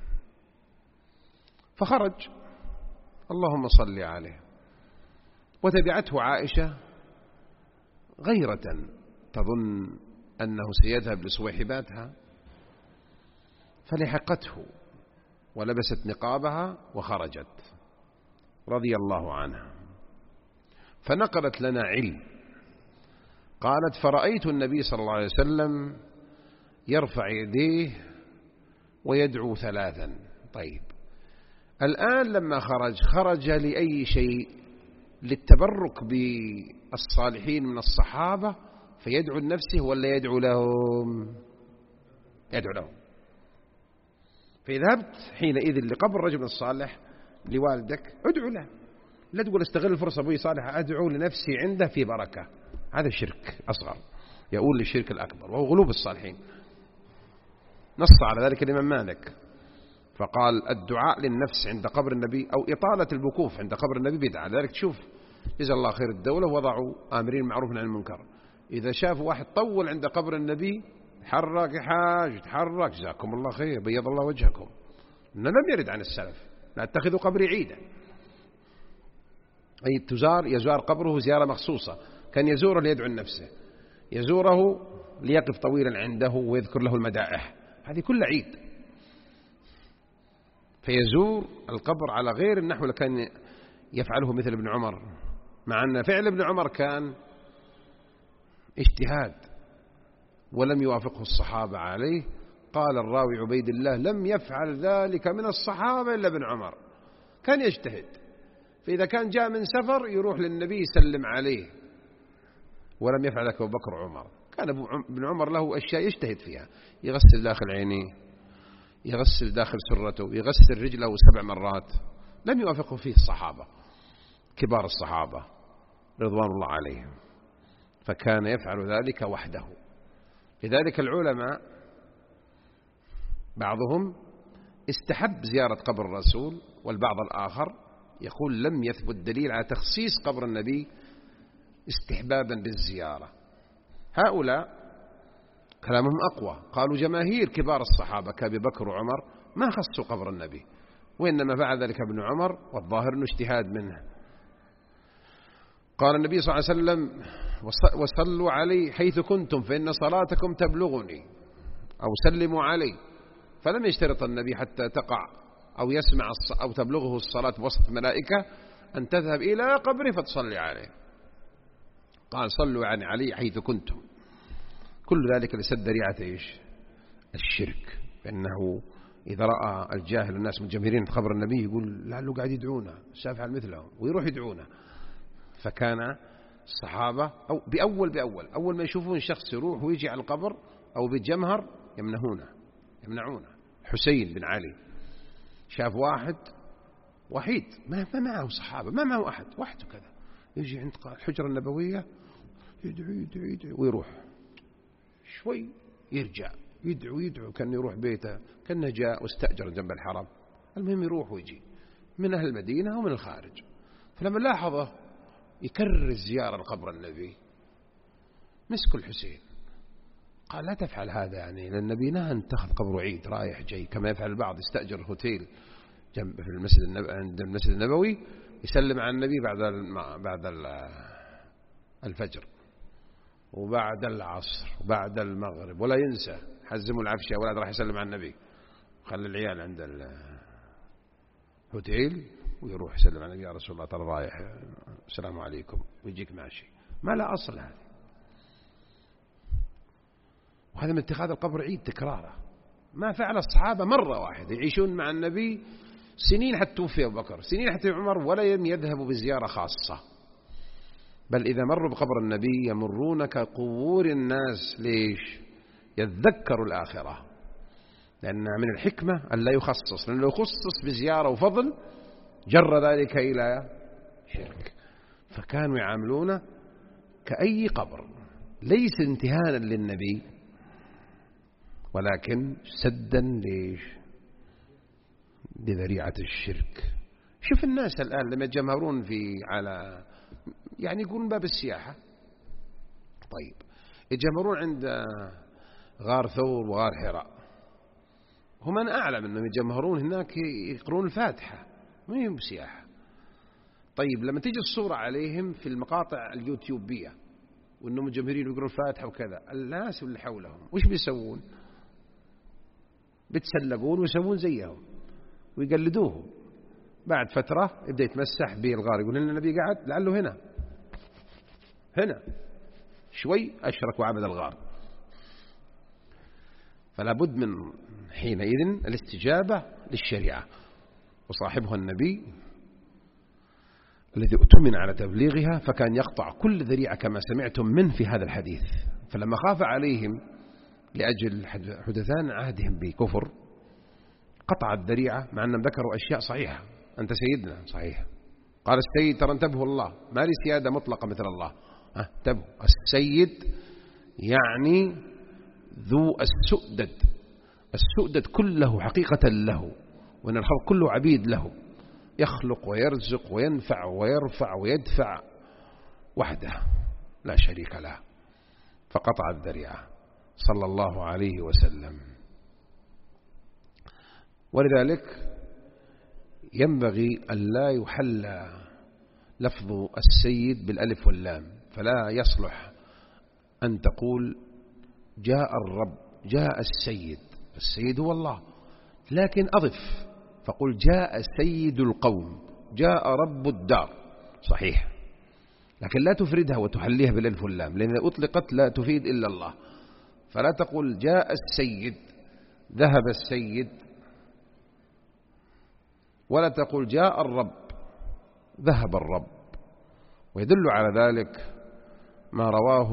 فخرج اللهم صل عليه، وتبعته عائشة غيرة تظن أنه سيذهب لصويحباتها، فلحقته ولبست نقابها وخرجت رضي الله عنها، فنقلت لنا علم، قالت: فرأيت النبي صلى الله عليه وسلم يرفع يديه ويدعو ثلاثا. طيب الآن لما خرج خرج لأي شيء؟ للتبرك بالصالحين من الصحابة فيدعو لنفسه ولا يدعو لهم؟ يدعو لهم. فإذا ذهبت حينئذ لقبر رجل الصالح لوالدك ادعو له، لا تقول استغل الفرصة أبوي صالح أدعو لنفسي عنده في بركة، هذا شرك أصغر يقول للشرك الأكبر وهو غلو بالصالحين. نص على ذلك الإمام مالك فقال: الدعاء للنفس عند قبر النبي أو إطالة الوقوف عند قبر النبي بدعة. لذلك تشوف جزا الله خير الدولة وضعوا آمرين معروف عن المنكر، إذا شافوا واحد طول عند قبر النبي تحرك يا حاج تحرك، جزاكم الله خير بيض الله وجهكم، إنه لم يرد عن السلف لا اتخذوا قبري عيدا، أي تزار يزار قبره زيارة مخصوصة، كان يزوره ليدعو لنفسه، يزوره ليقف طويلا عنده ويذكر له المدائح، هذه كل عيد. فيزور القبر على غير النحو اللي كان يفعله مثل ابن عمر، مع أن فعل ابن عمر كان اجتهاد ولم يوافقه الصحابة عليه. قال الراوي عبيد الله: لم يفعل ذلك من الصحابة إلا ابن عمر، كان يجتهد، فإذا كان جاء من سفر يروح للنبي يسلم عليه، ولم يفعل ذلك أبو بكر وعمر. كان ابن عمر له أشياء يجتهد فيها، يغسل داخل عينيه، يغسل داخل سرته، يغسل رجله سبع مرات، لم يوافقه فيه الصحابة كبار الصحابة رضوان الله عليهم، فكان يفعل ذلك وحده. لذلك العلماء بعضهم استحب زيارة قبر الرسول، والبعض الآخر يقول لم يثبت دليل على تخصيص قبر النبي استحبابا بالزيارة. هؤلاء كلامهم أقوى، قالوا جماهير كبار الصحابة كأبي بكر وعمر ما خصوا قبر النبي، وإنما فعل ذلك ابن عمر، والظاهر أنه اجتهاد منه. قال النبي صلى الله عليه وسلم وصلوا علي حيث كنتم فإن صلاتكم تبلغني أو سلموا علي. فلم يشترط النبي حتى تقع أو يسمع أو تبلغه الصلاة بوسط ملائكة أن تذهب إلى قبره فتصلي عليه. قال صلوا عن علي حيث كنتم. كل ذلك لسد ذريعة إيش؟ الشرك. فإنه إذا رأى الجاهل الناس متجمهرين في قبر النبي يقول لعله قاعد يدعونه سافعل مثلهم ويروح يدعونه. فكان الصحابة أو بأول بأول أول ما يشوفون شخص يروح ويجي على القبر أو بيتجمهر يمنعونه يمنعونه. حسين بن علي شاف واحد وحيد ما معه صحابة ما معه أحد وحده كذا يجي عند الحجرة النبوية يدعو يدعو يدعو ويروح شوي يرجع يدعو يدعو كان يروح بيته كان جاء واستأجر جنب الحرم. المهم يروح ويجي من أهل المدينة ومن الخارج. فلما لاحظه يكرر الزيارة لقبر النبي مسكوا الحسين قال لا تفعل هذا يعني لأن النبي نهى أن تأخذ قبره عيد رايح جاي كما يفعل البعض يستأجر هوتيل جنب في المسجد النبوي عند المسجد النبوي يسلم على النبي بعد بعد الفجر وبعد العصر وبعد المغرب ولا ينسى حزموا العفش يا ولد راح يسلم على النبي خلي العيال عند الهوتيل ويروح يسلم على النبي يا رسول الله ترى رايح السلام عليكم ويجيك ماشي. ما لا أصل هذا. وهذا من اتخاذ القبر عيد تكراره. ما فعل الصحابة مرة واحدة يعيشون مع النبي سنين حتى توفي أبو بكر سنين حتى عمر ولا يذهبوا بزيارة خاصة. بل إذا مروا بقبر النبي يمرون كقبور الناس. ليش؟ يتذكروا الآخرة. لأن من الحكمة أن لا يخصص لأنه يخصص بزيارة وفضل جر ذلك إلى شرك. فكانوا يعاملون كأي قبر ليس انتهانا للنبي ولكن سدا ليش؟ لذريعة الشرك. شوف الناس الآن لما يتجمهرون في على يعني يقولون باب السياحة. طيب يتجمهرون عند غار ثور وغار حراء. هم أنا أعلم أنهم يتجمهرون هناك يقرون الفاتحة ما هي بسياحة. طيب لما تيجي الصورة عليهم في المقاطع اليوتيوبية وأنهم متجمهرين ويقرون الفاتحة وكذا الناس اللي حولهم وش بيسوون؟ بتسلقون ويسوون زيهم ويقلدوهم. بعد فترة يبدأ يتمسح بالغار يقول لنا النبي قاعد لعله هنا هنا شوي أشرك وعبد الغار. فلا بد من حينئذ الاستجابة للشريعة وصاحبها النبي الذي أؤتمن على تبليغها فكان يقطع كل ذريعة كما سمعتم منه في هذا الحديث. فلما خاف عليهم لأجل حدثان عهدهم بكفر قطع الذريعة مع أنهم ذكروا أشياء صحيحة. أنت سيدنا صحيح. قال السيد ترى انتبهوا الله ما لي سيادة مطلقة مثل الله. انتبهوا السيد يعني ذو السؤدد. السؤدد كله حقيقة له وأن الخلق كله عبيد له يخلق ويرزق وينفع ويرفع ويدفع وحده لا شريك له. فقطع الذريعة صلى الله عليه وسلم. ولذلك ينبغي أن لا يحل لفظ السيد بالألف واللام. فلا يصلح أن تقول جاء الرب جاء السيد. السيد هو الله لكن أضف فقل جاء سيد القوم جاء رب الدار صحيح لكن لا تفردها وتحليها بالألف واللام لأن إذا أطلقت لا تفيد إلا الله. فلا تقول جاء السيد ذهب السيد ولا تقول جاء الرب ذهب الرب. ويدل على ذلك ما رواه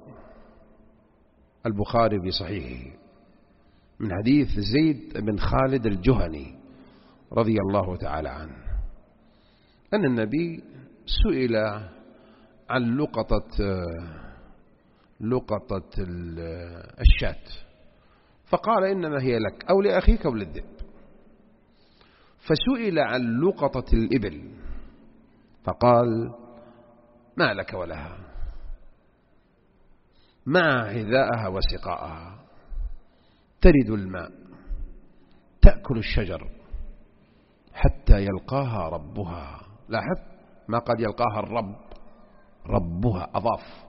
البخاري في صحيحه من حديث زيد بن خالد الجهني رضي الله تعالى عنه أن النبي سئل عن لقطة لقطة الشاة فقال إنما هي لك أو لأخيك أو للذئب. فسئل عن لقطة الإبل فقال ما لك ولها مع هذاءها وسقاءها ترد الماء تأكل الشجر حتى يلقاها ربها. لاحظ ما قد يلقاها الرب ربها، أضاف،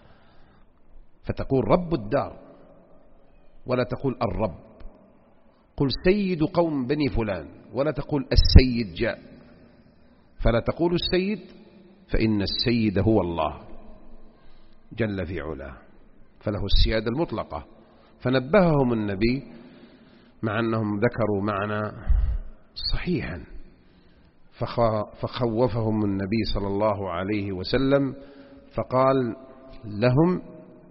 فتقول رب الدار ولا تقول الرب. قل سيد قوم بني فلان ولا تقول السيد جاء، فلا تقول السيد فإن السيد هو الله جل في علاه، فله السيادة المطلقة. فنبههم النبي مع أنهم ذكروا معنى صحيحا، فخوفهم النبي صلى الله عليه وسلم فقال لهم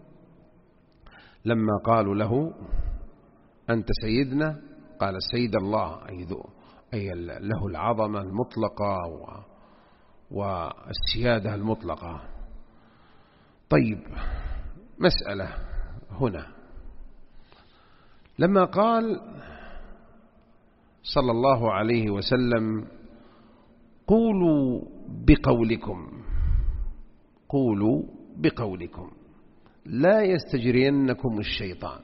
لما قالوا له أنت سيدنا، قال سيد الله أي, أي له العظمة المطلقة والسيادة المطلقة. طيب، مسألة هنا، لما قال صلى الله عليه وسلم قولوا بقولكم، قولوا بقولكم لا يستجرينكم الشيطان،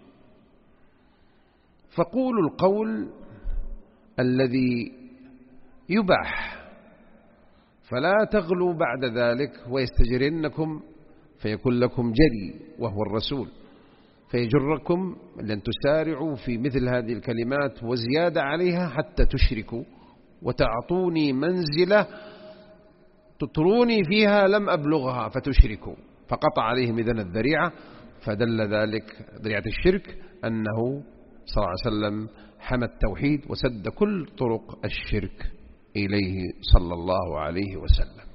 فقولوا القول الذي يباح، فلا تغلوا بعد ذلك ويستجرينكم فيكون لكم جري وهو الرسول، فيجركم لن تسارعوا في مثل هذه الكلمات وزيادة عليها حتى تشركوا وتعطوني منزلة تطروني فيها لم أبلغها فتشركوا، فقطع عليهم إذن الذريعة. فدل ذلك ذريعة الشرك أنه صلى الله عليه وسلم حمى التوحيد وسد كل طرق الشرك إليه صلى الله عليه وسلم.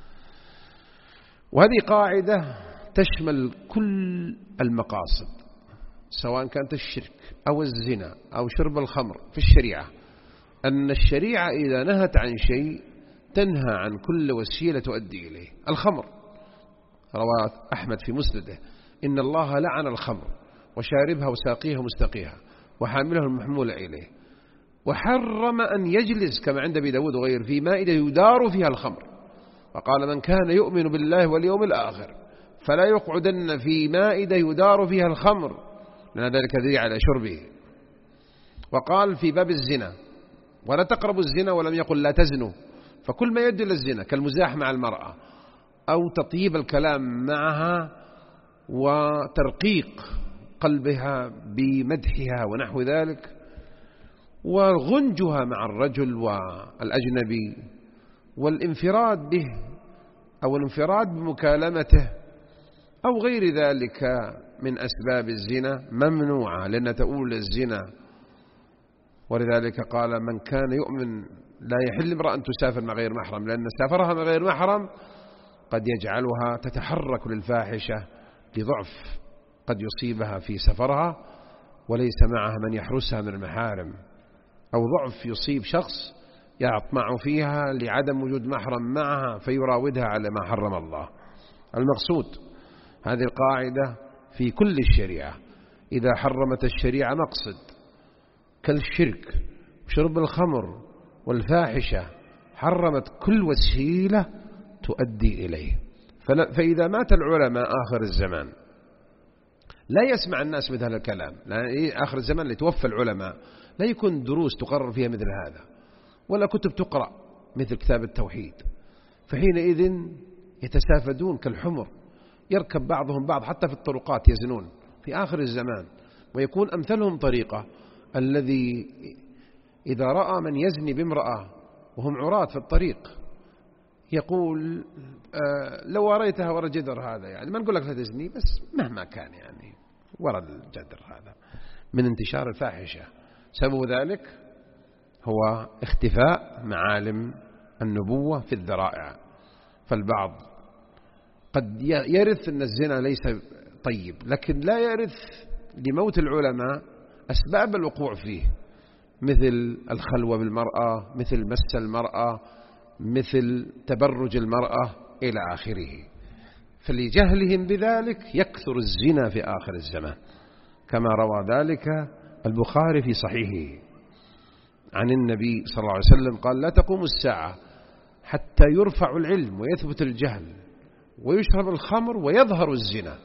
وهذه قاعدة تشمل كل المقاصد، سواء كانت الشرك أو الزنا أو شرب الخمر في الشريعة، أن الشريعة إذا نهت عن شيء تنهى عن كل وسيلة تؤدي إليه. الخمر رواه أحمد في مسنده إن الله لعن الخمر وشاربها وساقيها ومستقيها وحامله المحمول إليه، وحرم أن يجلس كما عند أبي داود وغير في مائدة يدار فيها الخمر، وقال من كان يؤمن بالله واليوم الآخر فلا يقعدن في مائدة يدار فيها الخمر لأن ذلك ذريعة على شربه. وقال في باب الزنا ولا تقربوا الزنا ولم يقل لا تزنوا، فكل ما يدل الزنا كالمزاح مع المرأة أو تطيب الكلام معها وترقيق قلبها بمدحها ونحو ذلك، وغنجها مع الرجل والأجنبي والانفراد به أو الانفراد بمكالمته أو غير ذلك من أسباب الزنا ممنوعة لأنها تؤول الزنا. ولذلك قال من كان يؤمن لا يحل امرأة أن تسافر مع غير محرم، لأن سافرها مع غير محرم قد يجعلها تتحرك للفاحشة لضعف قد يصيبها في سفرها وليس معها من يحرسها من المحارم، أو ضعف يصيب شخص يطمع فيها لعدم وجود محرم معها فيراودها على ما حرم الله. المقصود هذه القاعدة في كل الشريعة، إذا حرمت الشريعة مقصد كالشرك وشرب الخمر والفاحشة حرمت كل وسيلة تؤدي إليه. فإذا مات العلماء آخر الزمان لا يسمع الناس مثل هذا الكلام، آخر الزمان اللي توفى العلماء لا يكون دروس تقرر فيها مثل هذا ولا كتب تقرأ مثل كتاب التوحيد، فحينئذ يتسافدون كالحمر، يركب بعضهم بعض حتى في الطرقات يزنون في آخر الزمان، ويكون أمثلهم طريقة الذي إذا رأى من يزني بامرأة وهم عراة في الطريق يقول آه لو وريتها ورا الجدر هذا، يعني ما نقول لك لا تزني بس مهما كان يعني ورا الجدر هذا، من انتشار الفاحشة. سبب ذلك هو اختفاء معالم النبوة في الذرائع. فالبعض قد يرث أن الزنا ليس طيب، لكن لا يرث لموت العلماء أسباب الوقوع فيه، مثل الخلوة بالمرأة، مثل مس المرأة، مثل تبرج المرأة إلى آخره. فلجهلهم بذلك يكثر الزنا في آخر الزمان، كما روى ذلك البخاري في صحيحه عن النبي صلى الله عليه وسلم قال لا تقوم الساعة حتى يرفع العلم ويثبت الجهل ويشرب الخمر ويظهر الزنا.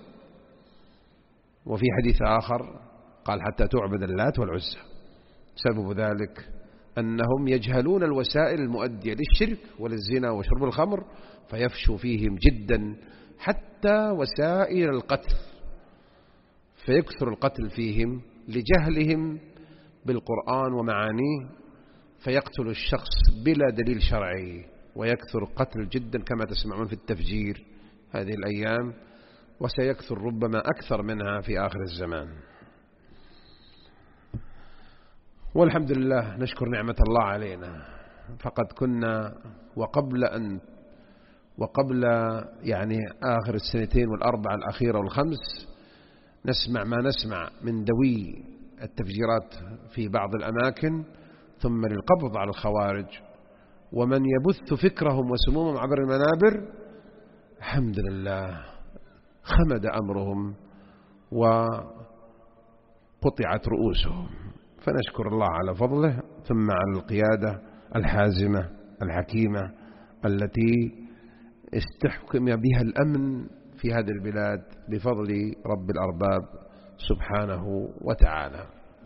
وفي حديث آخر قال حتى تعبد اللات والعزى. سبب ذلك أنهم يجهلون الوسائل المؤدية للشرك وللزنا وشرب الخمر فيفشو فيهم جدا حتى وسائل القتل، فيكثر القتل فيهم لجهلهم بالقرآن ومعانيه، فيقتل الشخص بلا دليل شرعي، ويكثر قتل جدا كما تسمعون في التفجير هذه الأيام، وسيكثر ربما أكثر منها في آخر الزمان. والحمد لله نشكر نعمة الله علينا، فقد كنا وقبل أن وقبل يعني آخر السنتين والأربع الأخيرة والخمس نسمع ما نسمع من دوي التفجيرات في بعض الأماكن، ثم للقبض على الخوارج ومن يبث فكرهم وسمومهم عبر المنابر. الحمد لله خمد أمرهم وقطعت رؤوسهم، فنشكر الله على فضله، ثم على القيادة الحازمة الحكيمة التي استحكم بها الأمن في هذه البلاد بفضل رب الأرباب سبحانه وتعالى.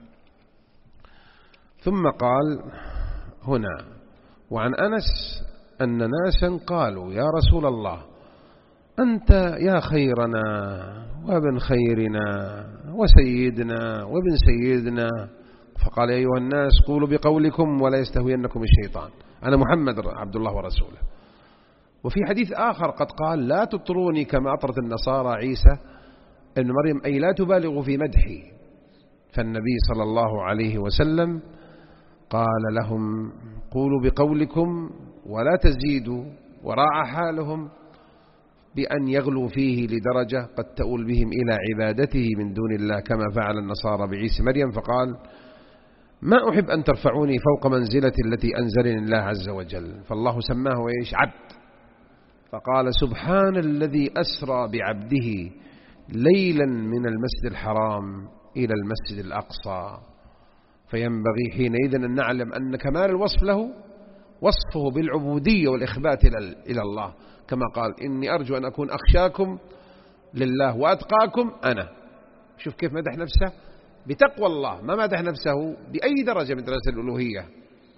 ثم قال هنا: وعن أنس أن ناسا قالوا يا رسول الله أنت يا خيرنا وابن خيرنا وسيدنا وابن سيدنا، فقال يا أيها الناس قولوا بقولكم ولا يستهوينكم الشيطان، أنا محمد عبد الله ورسوله. وفي حديث آخر قد قال لا تطروني كما أطرت النصارى عيسى ابن مريم، أي لا تبالغوا في مدحي. فالنبي صلى الله عليه وسلم قال لهم قولوا بقولكم ولا تزيدوا، وراعى حالهم بأن يغلوا فيه لدرجة قد تؤول بهم إلى عبادته من دون الله كما فعل النصارى بعيسى مريم، فقال ما أحب أن ترفعوني فوق منزلتي التي أنزلني الله عز وجل، فالله سماه إيش؟ عبد. فقال سبحان الذي أسرى بعبده ليلا من المسجد الحرام إلى المسجد الأقصى. فينبغي حينئذ أن نعلم أن كمال الوصف له وصفه بالعبودية والإخبات إلى الله، كما قال إني أرجو أن أكون أخشاكم لله وأتقاكم أنا. شوف كيف مدح نفسه بتقوى الله، ما مدح نفسه بأي درجة من درجات الألوهية،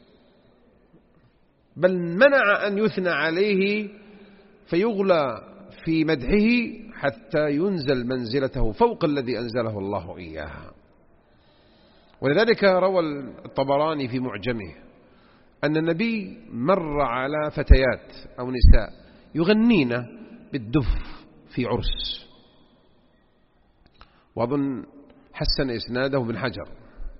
بل منع أن يثنى عليه فيغلى في مدحه حتى ينزل منزلته فوق الذي أنزله الله إياها. ولذلك روى الطبراني في معجمه أن النبي مر على فتيات أو نساء يغنين بالدف في عرس، وأظن حسن إسناده بن حجر.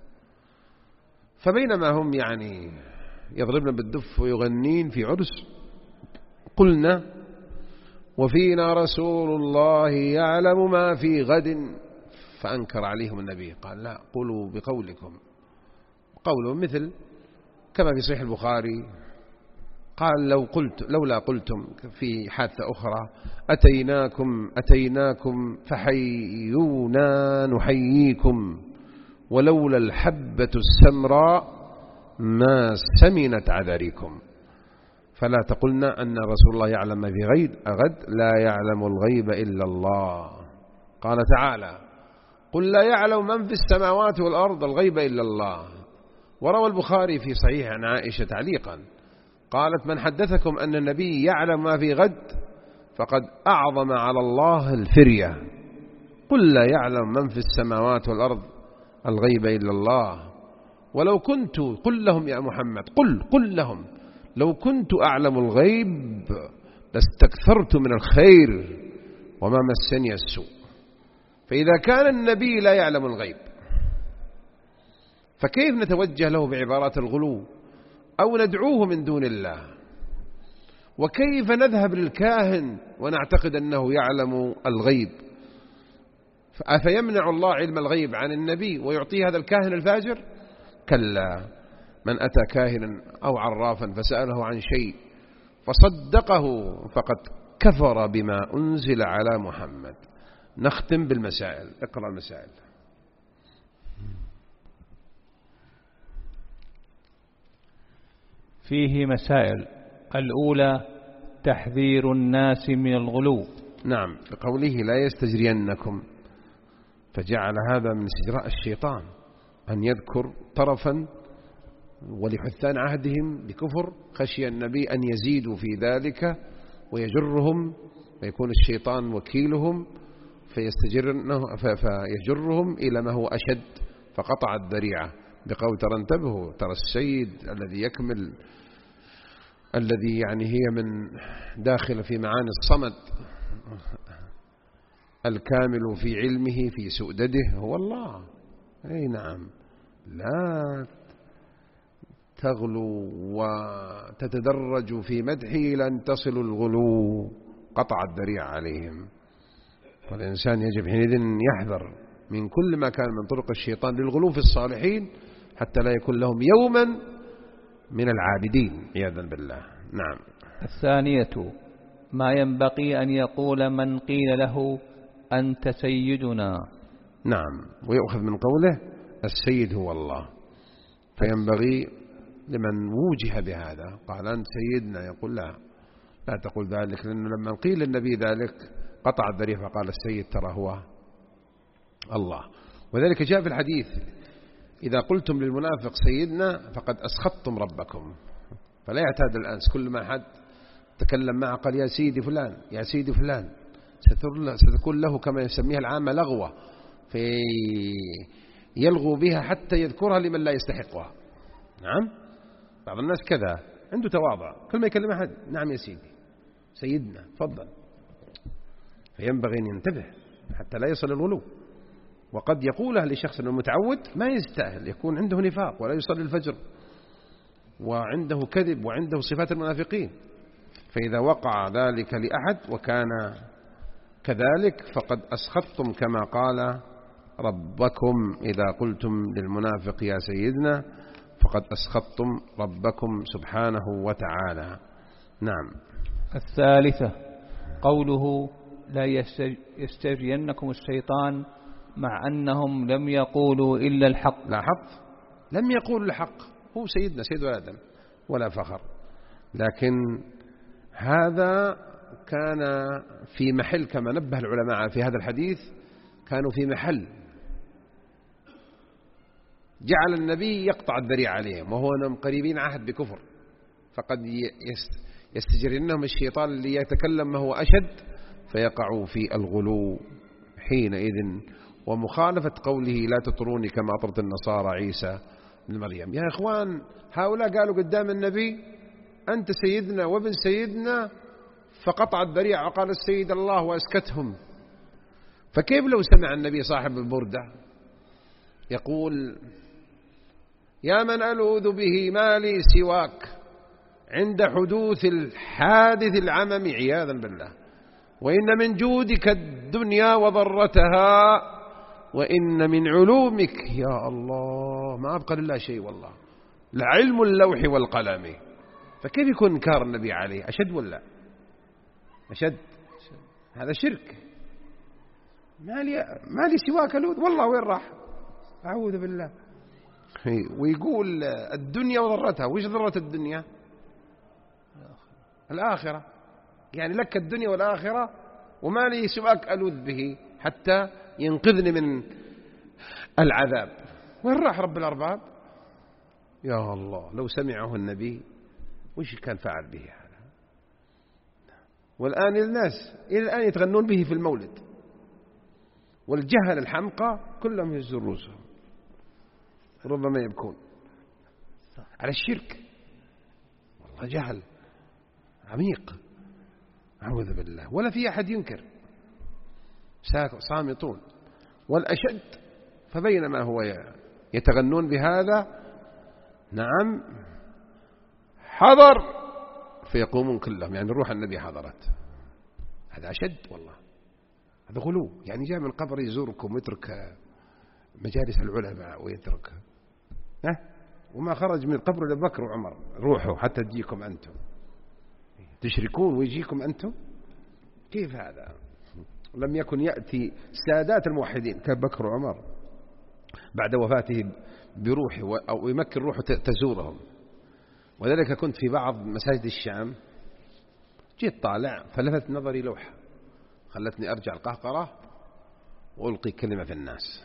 فبينما هم يعني يضربن بالدف ويغنين في عرس قلنا وفينا رسول الله يعلم ما في غد، فأنكر عليهم النبي قال لا قولوا بقولكم. قولهم مثل كما في صحيح البخاري قال لو قلت لولا قلتم في حادثة أخرى أتيناكم أتيناكم فحيونا نحييكم ولولا الحبة السمراء ما سمنت عذريكم. فلا تقلنا أن رسول الله يعلم ما في غيب غد، لا يعلم الغيب إلا الله. قال تعالى قل لا يعلم من في السماوات والأرض الغيب إلا الله. وروى البخاري في صحيح عن عائشة تعليقا قالت من حدثكم أن النبي يعلم ما في غد فقد أعظم على الله الفرية. قل لا يعلم من في السماوات والأرض الغيب إلا الله. ولو كنت قل لهم يا محمد قل قل لهم لو كنت أعلم الغيب لاستكثرت من الخير وما مسني السوء. فإذا كان النبي لا يعلم الغيب فكيف نتوجه له بعبارات الغلو أو ندعوه من دون الله؟ وكيف نذهب للكاهن ونعتقد أنه يعلم الغيب؟ أفيمنع الله علم الغيب عن النبي ويعطيه هذا الكاهن الفاجر؟ كلا، من أتى كاهنا أو عرافا فسأله عن شيء فصدقه فقد كفر بما أنزل على محمد. نختم بالمسائل. اقرأ المسائل. فيه مسائل. الأولى تحذير الناس من الغلو. نعم، بقوله لا يستجرينكم، فجعل هذا من استجراء الشيطان أن يذكر طرفا ولحثان عهدهم بكفر خشي النبي أن يزيدوا في ذلك ويجرهم، ويكون الشيطان وكيلهم فيجرهم إلى ما هو أشد، فقطع الذريعة بقول ترى انتبهوا، ترى السيد الذي يكمل، الذي يعني هي من داخل في معاني الصمد الكامل في علمه في سؤدده هو الله. أي نعم، لا تغلو وتتدرج في مدحه لن تصل الغلو، قطع الذريعة عليهم. والإنسان يجب حينئذ يحذر من كل ما كان من طرق الشيطان للغلو في الصالحين حتى لا يكون لهم يوما من العابدين عياذا بالله. نعم. الثانية ما ينبغي أن يقول من قيل له أنت سيدنا. نعم، ويأخذ من قوله السيد هو الله، فينبغي لمن وجه بهذا قال أنت سيدنا يقول لا، لا تقول ذلك، لأنه لما قيل للنبي ذلك قطع الذريعة فقال السيد ترى هو الله. وذلك جاء في الحديث إذا قلتم للمنافق سيدنا فقد أسخطتم ربكم. فلا يعتاد الآنس كل ما حد تكلم معه قال يا سيدي فلان يا سيدي فلان، ستكون له كما يسميها العامة لغوة، في يلغو بها حتى يذكرها لمن لا يستحقها. نعم، بعض الناس كذا عنده تواضع، كل ما يكلم أحد نعم يا سيدي سيدنا تفضل، فينبغي أن ينتبه حتى لا يصل الغلو. وقد يقولها لشخص أنه متعود ما يستاهل، يكون عنده نفاق ولا يصلي الفجر وعنده كذب وعنده صفات المنافقين، فإذا وقع ذلك لأحد وكان كذلك فقد أسخطتم كما قال ربكم إذا قلتم للمنافق يا سيدنا فقد أسخطتم ربكم سبحانه وتعالى. نعم. الثالثة قوله لا يستجرينكم الشيطان، مع أنهم لم يقولوا إلا الحق. لاحظت لم يقولوا الحق، هو سيدنا سيد آدم ولا فخر، لكن هذا كان في محل كما نبه العلماء في هذا الحديث، كانوا في محل جعل النبي يقطع الذريعة عليهم وهو أنهم قريبين عهد بكفر، فقد يستجرنهم الشيطان ليتكلم ما هو أشد فيقعوا في الغلو حينئذ، ومخالفة قوله لا تطروني كما أطرت النصارى عيسى بن مريم. يا إخوان هؤلاء قالوا قدام النبي أنت سيدنا وابن سيدنا، فقطع الذريعة وقال السيد الله وأسكتهم. فكيف لو سمع النبي صاحب البردة يقول يا من ألوذ به ما لي سواك عند حدوث الحادث العمم عياذا بالله، وإن من جودك الدنيا وضرتها، وإن من علومك يا الله ما أبقى لله شيء والله لعلم اللوح والقلم. فكيف يكون انكار النبي عليه أشد ولا أشد؟ هذا شرك. ما لي ما لي سواك ألوذ، والله وين راح؟ أعوذ بالله. ويقول الدنيا وضرتها، وإيش ضرت الدنيا؟ الآخرة، يعني لك الدنيا والآخرة وما لي سواك ألوذ به حتى ينقذني من العذاب. وين راح رب الأرباب؟ يا الله لو سمعه النبي وش كان فعل به هذا؟ والآن الناس إلى الآن يتغنون به في المولد، والجهل الحمقى كلهم يهزون رؤوسهم ربما يبكون على الشرك، والله جهل عميق أعوذ بالله، ولا في أحد ينكر صامتون. والأشد فبينما هو يتغنون بهذا نعم حضر فيقومون كلهم، يعني روح النبي حضرت، هذا أشد والله، هذا غلو، يعني جاء من قبر يزوركم ويترك مجالس العلماء ويترك ها وما خرج من القبر إلا بكر وعمر، روحوا حتى تجيكم أنتم تشركون ويجيكم أنتم، كيف هذا؟ لم يكن يأتي سادات الموحدين كبكر وعمر بعد وفاته بروحه أو يمكن روحه تزورهم. وذلك كنت في بعض مساجد الشام جيت طالع فلفت نظري لوحة خلتني أرجع القهقرة وألقي كلمة في الناس،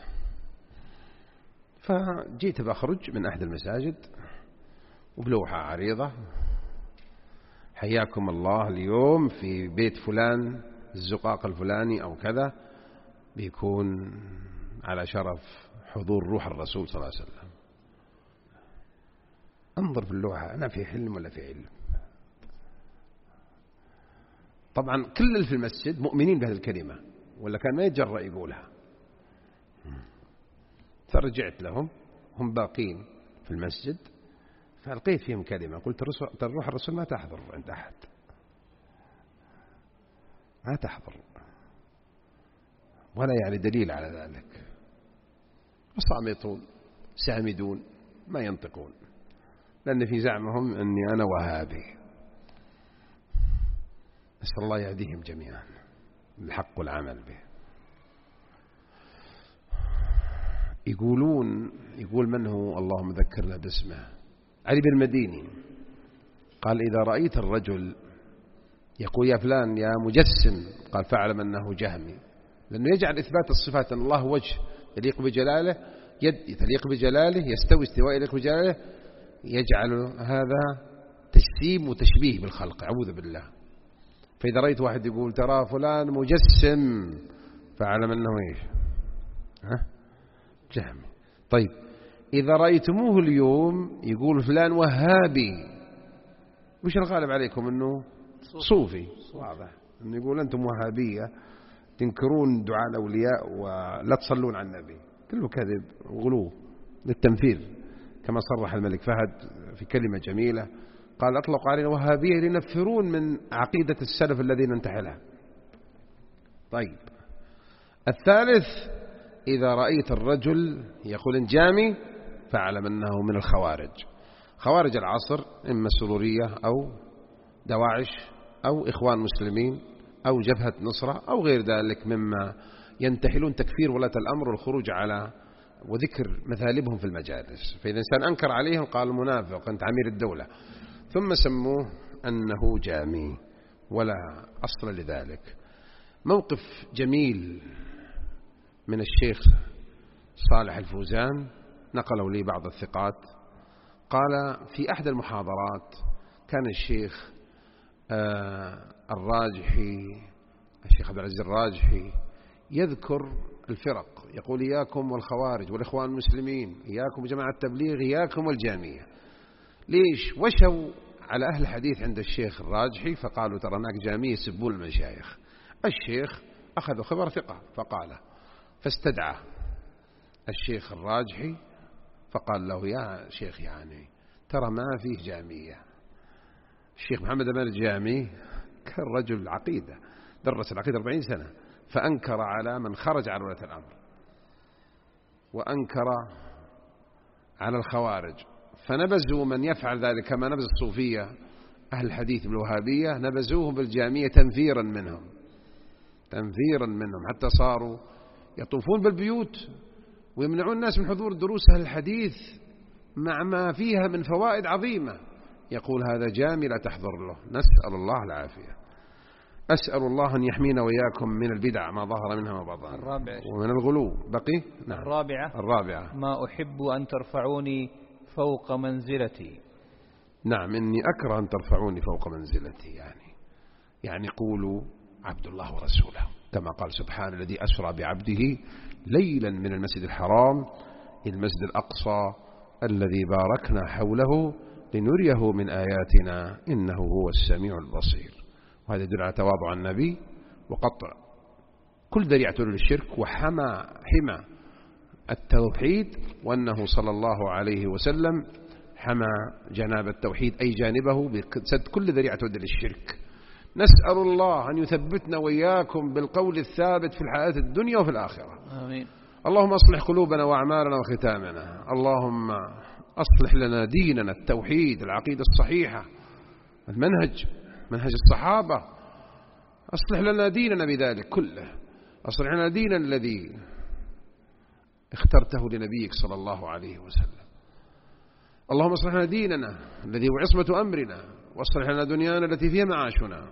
فجيت بخرج من أحد المساجد وبلوحة عريضة حياكم الله اليوم في بيت فلان الزقاق الفلاني أو كذا، بيكون على شرف حضور روح الرسول صلى الله عليه وسلم. انظر في اللوحة، أنا في حلم ولا في علم؟ طبعا كل اللي في المسجد مؤمنين بهذه الكلمة، ولا كان ما يتجرأ يقولها. فرجعت لهم، هم باقين في المسجد، فألقيت فيهم كلمة، قلت روح الرسول ما تحضر عند أحد، ما تحضر، ولا يعني دليل على ذلك. وصامتون سامدون ما ينطقون، لأن في زعمهم أني أنا وهابي. نسأل الله يهديهم جميعا بالحق والعمل به. يقولون يقول من هو اللهم ذكرنا باسمه، علي بن المديني قال إذا رأيت الرجل يقول يا فلان يا مجسم، قال فاعلم أنه جهمي، لأنه يجعل إثبات الصفات أن الله وجه يليق بجلاله، يد تليق بجلاله، يستوي استواء يليق بجلاله، يجعل هذا تجسيم وتشبيه بالخلق، أعوذ بالله. فإذا رأيت واحد يقول ترى فلان مجسم، فاعلم أنه إيش؟ ها؟ جهمي. طيب إذا رأيتموه اليوم يقول فلان وهابي، وش الغالب عليكم؟ أنه صوفي. واضح أنه يقول أنتم وهابية تنكرون دعاء الأولياء ولا تصلون على النبي، كله كذب وغلو للتنفيذ، كما صرح الملك فهد في كلمة جميلة قال أطلق علينا وهابية لنفرون من عقيدة السلف الذين انتحلها. طيب الثالث إذا رأيت الرجل يقول جامي فاعلم أنه من الخوارج، خوارج العصر، إما سرورية أو دواعش أو إخوان مسلمين أو جبهة نصرة أو غير ذلك مما ينتحلون تكفير ولاة الأمر والخروج على وذكر مثالبهم في المجالس. فإذا إنسان أنكر عليهم قال منافق أنت عمير الدولة، ثم سموه أنه جامي ولا أصل لذلك. موقف جميل من الشيخ صالح الفوزان نقلوا لي بعض الثقات، قال في أحد المحاضرات كان الشيخ الراجحي الشيخ عبد العزيز الراجحي يذكر الفرق، يقول إياكم والخوارج والإخوان المسلمين، إياكم جماعة التبليغ، إياكم والجامية. ليش؟ وشوا على أهل الحديث عند الشيخ الراجحي فقالوا ترى هناك جامية يسبون المشايخ. الشيخ أخذ خبر ثقة فقال، فاستدعى الشيخ الراجحي فقال له يا شيخ يعني ترى ما فيه جامية. الشيخ محمد أمان الجامي كان رجل عقيدة، درس العقيدة أربعين سنة، فأنكر على من خرج على ولاة الأمر وأنكر على الخوارج، فنبذوا من يفعل ذلك كما نبذ الصوفية أهل الحديث بالوهابية، نبذوه بالجامية تنفيرا منهم تنفيرا منهم حتى صاروا يطوفون بالبيوت ويمنعون الناس من حضور دروس أهل الحديث مع ما فيها من فوائد عظيمة. يقول هذا جامي لا تحضر له، نسأل الله العافية. أسأل الله أن يحمينا وإياكم من البدع ما ظهر منها ما بطن، الرابعة ومن الغلو. بقي نعم. الرابعة الرابعة ما أحب أن ترفعوني فوق منزلتي. نعم إني أكره أن ترفعوني فوق منزلتي، يعني يعني قولوا عبد الله ورسوله، كما قال سبحانه الذي أسرى بعبده ليلا من المسجد الحرام إلى المسجد الأقصى الذي باركنا حوله لنريه من آياتنا إنه هو السميع البصير. وهذا يدل على تواضع النبي وقطع كل ذريعة للشرك وحمى حمى التوحيد، وأنه صلى الله عليه وسلم حمى جناب التوحيد أي جانبه بسد كل ذريعة للشرك. نسأل الله أن يثبتنا وإياكم بالقول الثابت في الحياة الدنيا وفي الآخرة. آمين. اللهم أصلح قلوبنا وأعمالنا وختامنا، اللهم أصلح لنا ديننا التوحيد العقيدة الصحيحة المنهج منهج الصحابة، أصلح لنا ديننا بذلك كله، أصلح لنا ديننا الذي اخترته لنبيك صلى الله عليه وسلم. اللهم اصلح لنا ديننا الذي هو عصمة أمرنا، واصلح لنا دنيانا التي فيها معاشنا،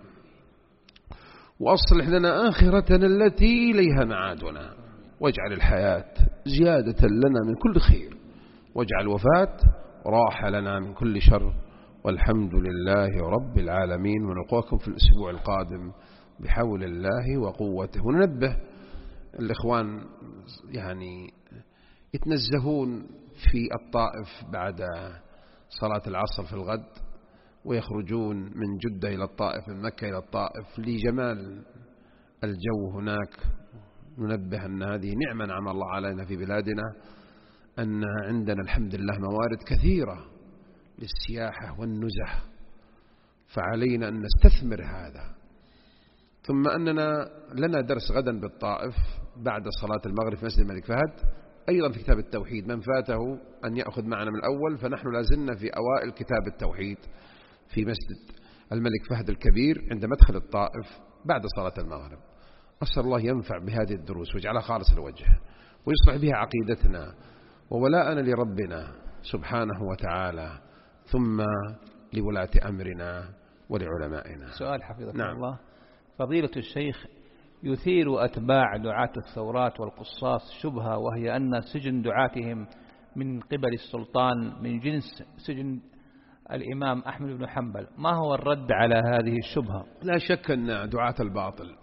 وأصلح لنا آخرتنا التي إليها معادنا، واجعل الحياة زيادة لنا من كل خير، واجعل الوفاة راحة لنا من كل شر، والحمد لله رب العالمين. ونلقاكم في الأسبوع القادم بحول الله وقوته. وننبه الإخوان يعني يتنزهون في الطائف بعد صلاة العصر في الغد، ويخرجون من جدة إلى الطائف، من مكة إلى الطائف لجمال الجو هناك. ننبه أن هذه نعمة نعم الله علينا في بلادنا، أن عندنا الحمد لله موارد كثيرة للسياحة والنزه، فعلينا أن نستثمر هذا. ثم أننا لنا درس غدا بالطائف بعد صلاة المغرب في مسجد الملك فهد، أيضا في كتاب التوحيد، من فاته أن يأخذ معنا من الأول، فنحن لازلنا في أوائل كتاب التوحيد في مسجد الملك فهد الكبير عند مدخل الطائف بعد صلاة المغرب. أسأل الله ينفع بهذه الدروس ويجعلها خالص الوجه، ويصلح بها عقيدتنا وولاءنا لربنا سبحانه وتعالى، ثم لولاة أمرنا ولعلمائنا. سؤال حفظك نعم. الله. فضيلة الشيخ، يثير أتباع دعاة الثورات والقصاص شبهة، وهي أن سجن دعاتهم من قبل السلطان من جنس سجن الإمام أحمد بن حنبل، ما هو الرد على هذه الشبهة؟ لا شك أن دعاة الباطل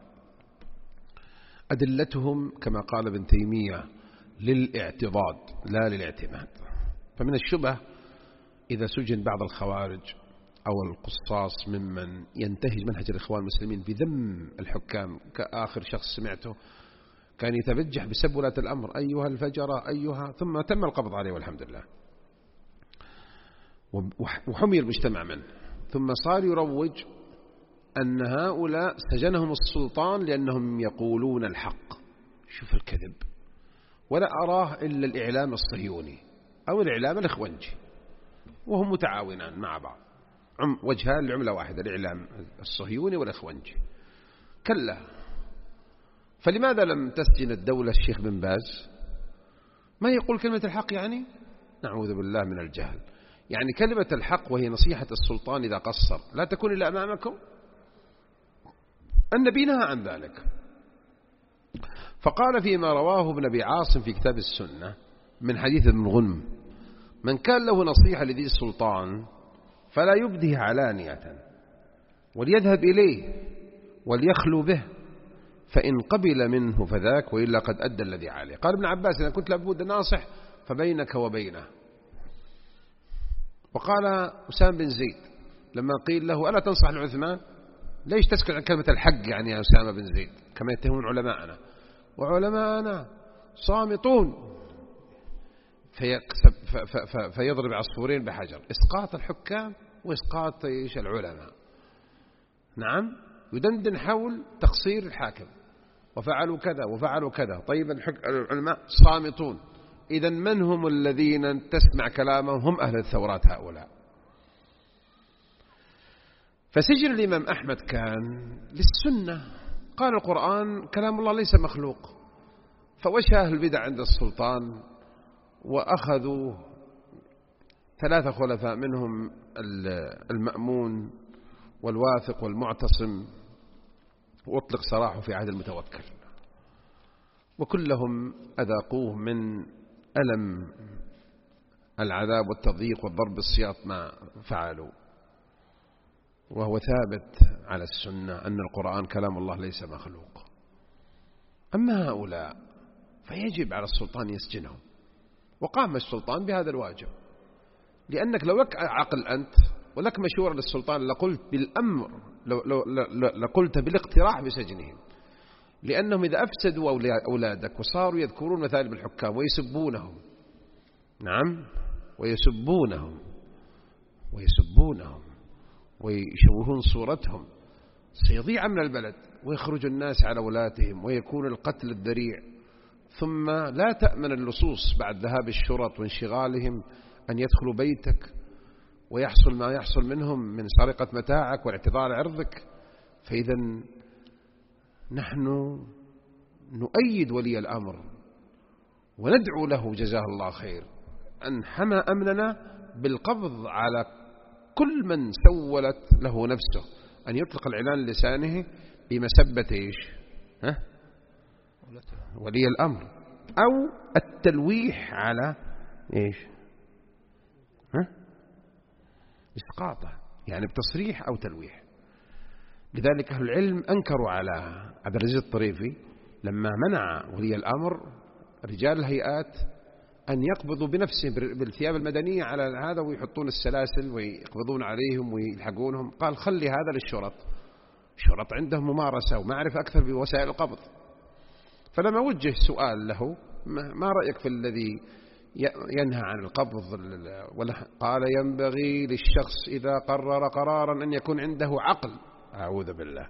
أدلتهم كما قال ابن تيمية للاعتضاد لا للاعتماد. فمن الشبه إذا سجن بعض الخوارج أو القصاص ممن ينتهج منهج الإخوان المسلمين بذم الحكام، كآخر شخص سمعته كان يتبجح بسب ولاة الأمر، أيها الفجرة أيها، ثم تم القبض عليه والحمد لله، وحمي المجتمع منه. ثم صار يروج أن هؤلاء سجنهم السلطان لأنهم يقولون الحق. شوف الكذب. ولا أراه إلا الإعلام الصهيوني أو الإعلام الإخوانجي، وهم متعاونان مع بعض، وجهان لعملة واحدة، الإعلام الصهيوني والإخوانجي. كلا. فلماذا لم تسجن الدولة الشيخ بن باز؟ ما يقول كلمة الحق يعني؟ نعوذ بالله من الجهل. يعني كلمة الحق وهي نصيحة السلطان إذا قصر لا تكون إلا أمامكم. النبي نهى عن ذلك، فقال فيما رواه ابن أبي عاصم في كتاب السنة من حديث ابن غنم: من كان له نصيحة لذي السلطان فلا يبديه علانية، وليذهب إليه وليخلو به، فإن قبل منه فذاك، وإلا قد أدى الذي عليه. قال ابن عباس: إذا كنت لابد ناصح فبينك وبينه. وقال أسامة بن زيد لما قيل له: ألا تنصح لعثمان؟ ليش تسكت عن كلمة الحق يعني يا أسامة بن زيد، كما يتهمون علماءنا، وعلماءنا صامتون. فيضرب عصفورين بحجر: إسقاط الحكام وإسقاط إيش العلماء. نعم، يدندن حول تقصير الحاكم، وفعلوا كذا وفعلوا كذا. طيب العلماء صامتون، إذن من هم الذين تسمع كلامهم؟ هم أهل الثورات هؤلاء. فسجن الإمام أحمد كان للسنة، قال القرآن كلام الله ليس مخلوق. فوشى أهل البدع عند السلطان، وأخذوا ثلاثة خلفاء منهم المأمون والواثق والمعتصم، وأطلق سراحه في عهد المتوكل، وكلهم أذاقوه من ألم العذاب والتضييق والضرب السياط ما فعلوا. وهو ثابت على السنة أن القرآن كلام الله ليس مخلوق. أما هؤلاء فيجب على السلطان يسجنهم، وقام السلطان بهذا الواجب، لأنك لو لك عقل أنت ولك مشورة للسلطان لقلت بالأمر، لو لو لقلت بالاقتراح بسجنهم، لأنهم إذا أفسدوا أولادك وصاروا يذكرون مثالب الحكام ويسبونهم، نعم، ويسبونهم ويسبونهم ويشوهون صورتهم، سيضيع من البلد ويخرج الناس على ولاتهم ويكون القتل الذريع. ثم لا تأمن اللصوص بعد ذهاب الشرط وانشغالهم أن يدخلوا بيتك ويحصل ما يحصل منهم من سرقة متاعك واعتضال عرضك. فإذا نحن نؤيد ولي الأمر وندعو له جزاه الله خير أن حمى أمننا بالقبض على كل من سولت له نفسه أن يطلق الإعلان لسانه بمسبة إيش؟ ها؟ ولي الأمر، أو التلويح على إيش؟ ها؟ إسقاطه، يعني بتصريح أو تلويح. لذلك أهل العلم أنكروا على عبد العزيز الطريفي لما منع ولي الأمر رجال الهيئات أن يقبضوا بنفسهم بالثياب المدنية على هذا ويحطون السلاسل ويقبضون عليهم ويلحقونهم، قال خلي هذا للشرط، الشرط عندهم ممارسة ومعرفة أكثر بوسائل القبض. فلما وجه سؤال له ما رأيك في الذي ينهى عن القبض، قال ينبغي للشخص إذا قرر قرارا أن يكون عنده عقل. أعوذ بالله.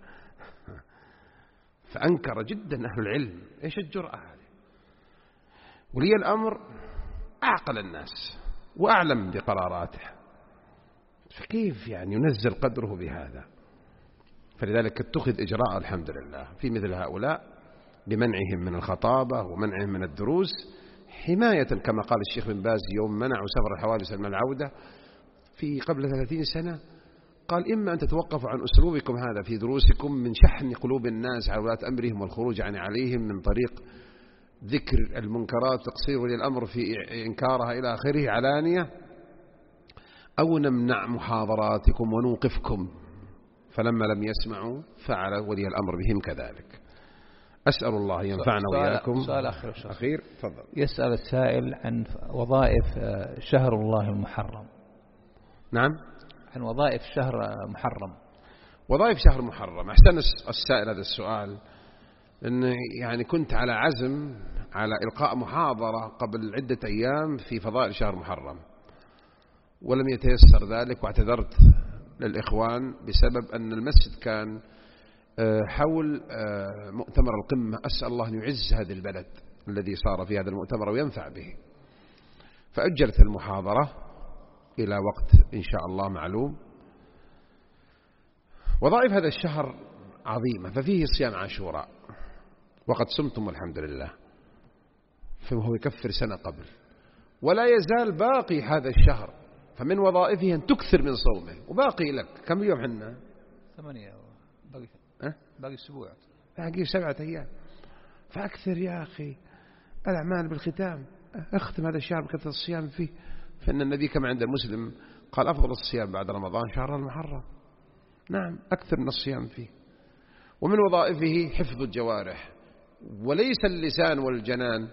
فأنكر جدا أهل العلم. إيش الجرأة هذه؟ ولي الأمر أعقل الناس وأعلم بقراراته، فكيف يعني ينزل قدره بهذا؟ فلذلك اتخذ إجراء الحمد لله في مثل هؤلاء بمنعهم من الخطابة ومنعهم من الدروس حماية، كما قال الشيخ بن باز يوم منعوا سفر الحوادث من العودة في قبل ثلاثين سنة، قال إما أن تتوقفوا عن أسلوبكم هذا في دروسكم من شحن قلوب الناس على ولاة أمرهم والخروج عن عليهم من طريق ذكر المنكرات تقصير ولي الأمر في إنكارها إلى آخره علانية، أو نمنع محاضراتكم ونوقفكم. فلما لم يسمعوا فعل ولي الأمر بهم كذلك. أسأل الله ينفعنا وإياكم. سؤال أخير أخير تفضل. يسأل السائل عن وظائف شهر الله المحرم. نعم، عن وظائف شهر محرم. وظائف شهر محرم. أحسن السائل هذا السؤال، إن يعني كنت على عزم على إلقاء محاضرة قبل عدة أيام في فضائل شهر محرم ولم يتيسر ذلك، واعتذرت للإخوان بسبب أن المسجد كان حول مؤتمر القمة. أسأل الله أن يعز هذا البلد الذي صار في هذا المؤتمر وينفع به، فأجلت المحاضرة إلى وقت إن شاء الله معلوم. وظائف هذا الشهر عظيمة، ففيه صيام عاشوراء وقد صمتم الحمد لله، فهو يكفر سنة قبل، ولا يزال باقي هذا الشهر، فمن وظائفه أن تكثر من صومه. وباقي لك كم يوم حنا؟ ثمانية، باقي أه؟ باقي أسبوع، باقي سبعة أيام، فأكثر يا أخي الأعمال بالختام. اختم هذا الشهر بكثرة الصيام فيه، فإن النبي كما عند مسلم قال أفضل الصيام بعد رمضان شهر المحرم. نعم، أكثر من الصيام فيه. ومن وظائفه حفظ الجوارح، وليس اللسان والجنان،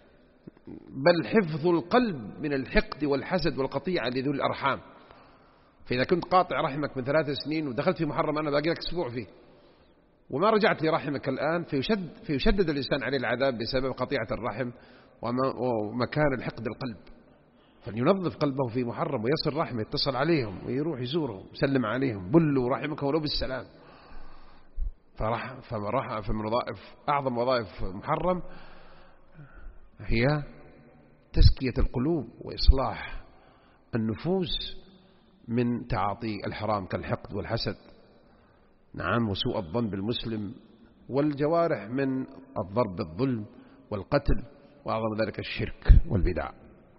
بل حفظ القلب من الحقد والحسد والقطيعة لذوي الأرحام. فإذا كنت قاطع رحمك من ثلاث سنين ودخلت في محرم أنا باقي لك أسبوع فيه وما رجعت لرحمك الآن، فيشد فيشدد الإنسان عليه العذاب بسبب قطيعة الرحم ومكان الحقد القلب. فلينظف قلبه في محرم ويصل رحمه، يتصل عليهم ويروح يزورهم يسلم عليهم، بلوا رحمك ولو بالسلام. فرح فمن, فمن وظائف أعظم وظائف محرم هي تزكية القلوب وإصلاح النفوس من تعاطي الحرام كالحقد والحسد، نعم، وسوء الظن بالمسلم، والجوارح من الضرب بالظلم والقتل، وأعظم ذلك الشرك والبدع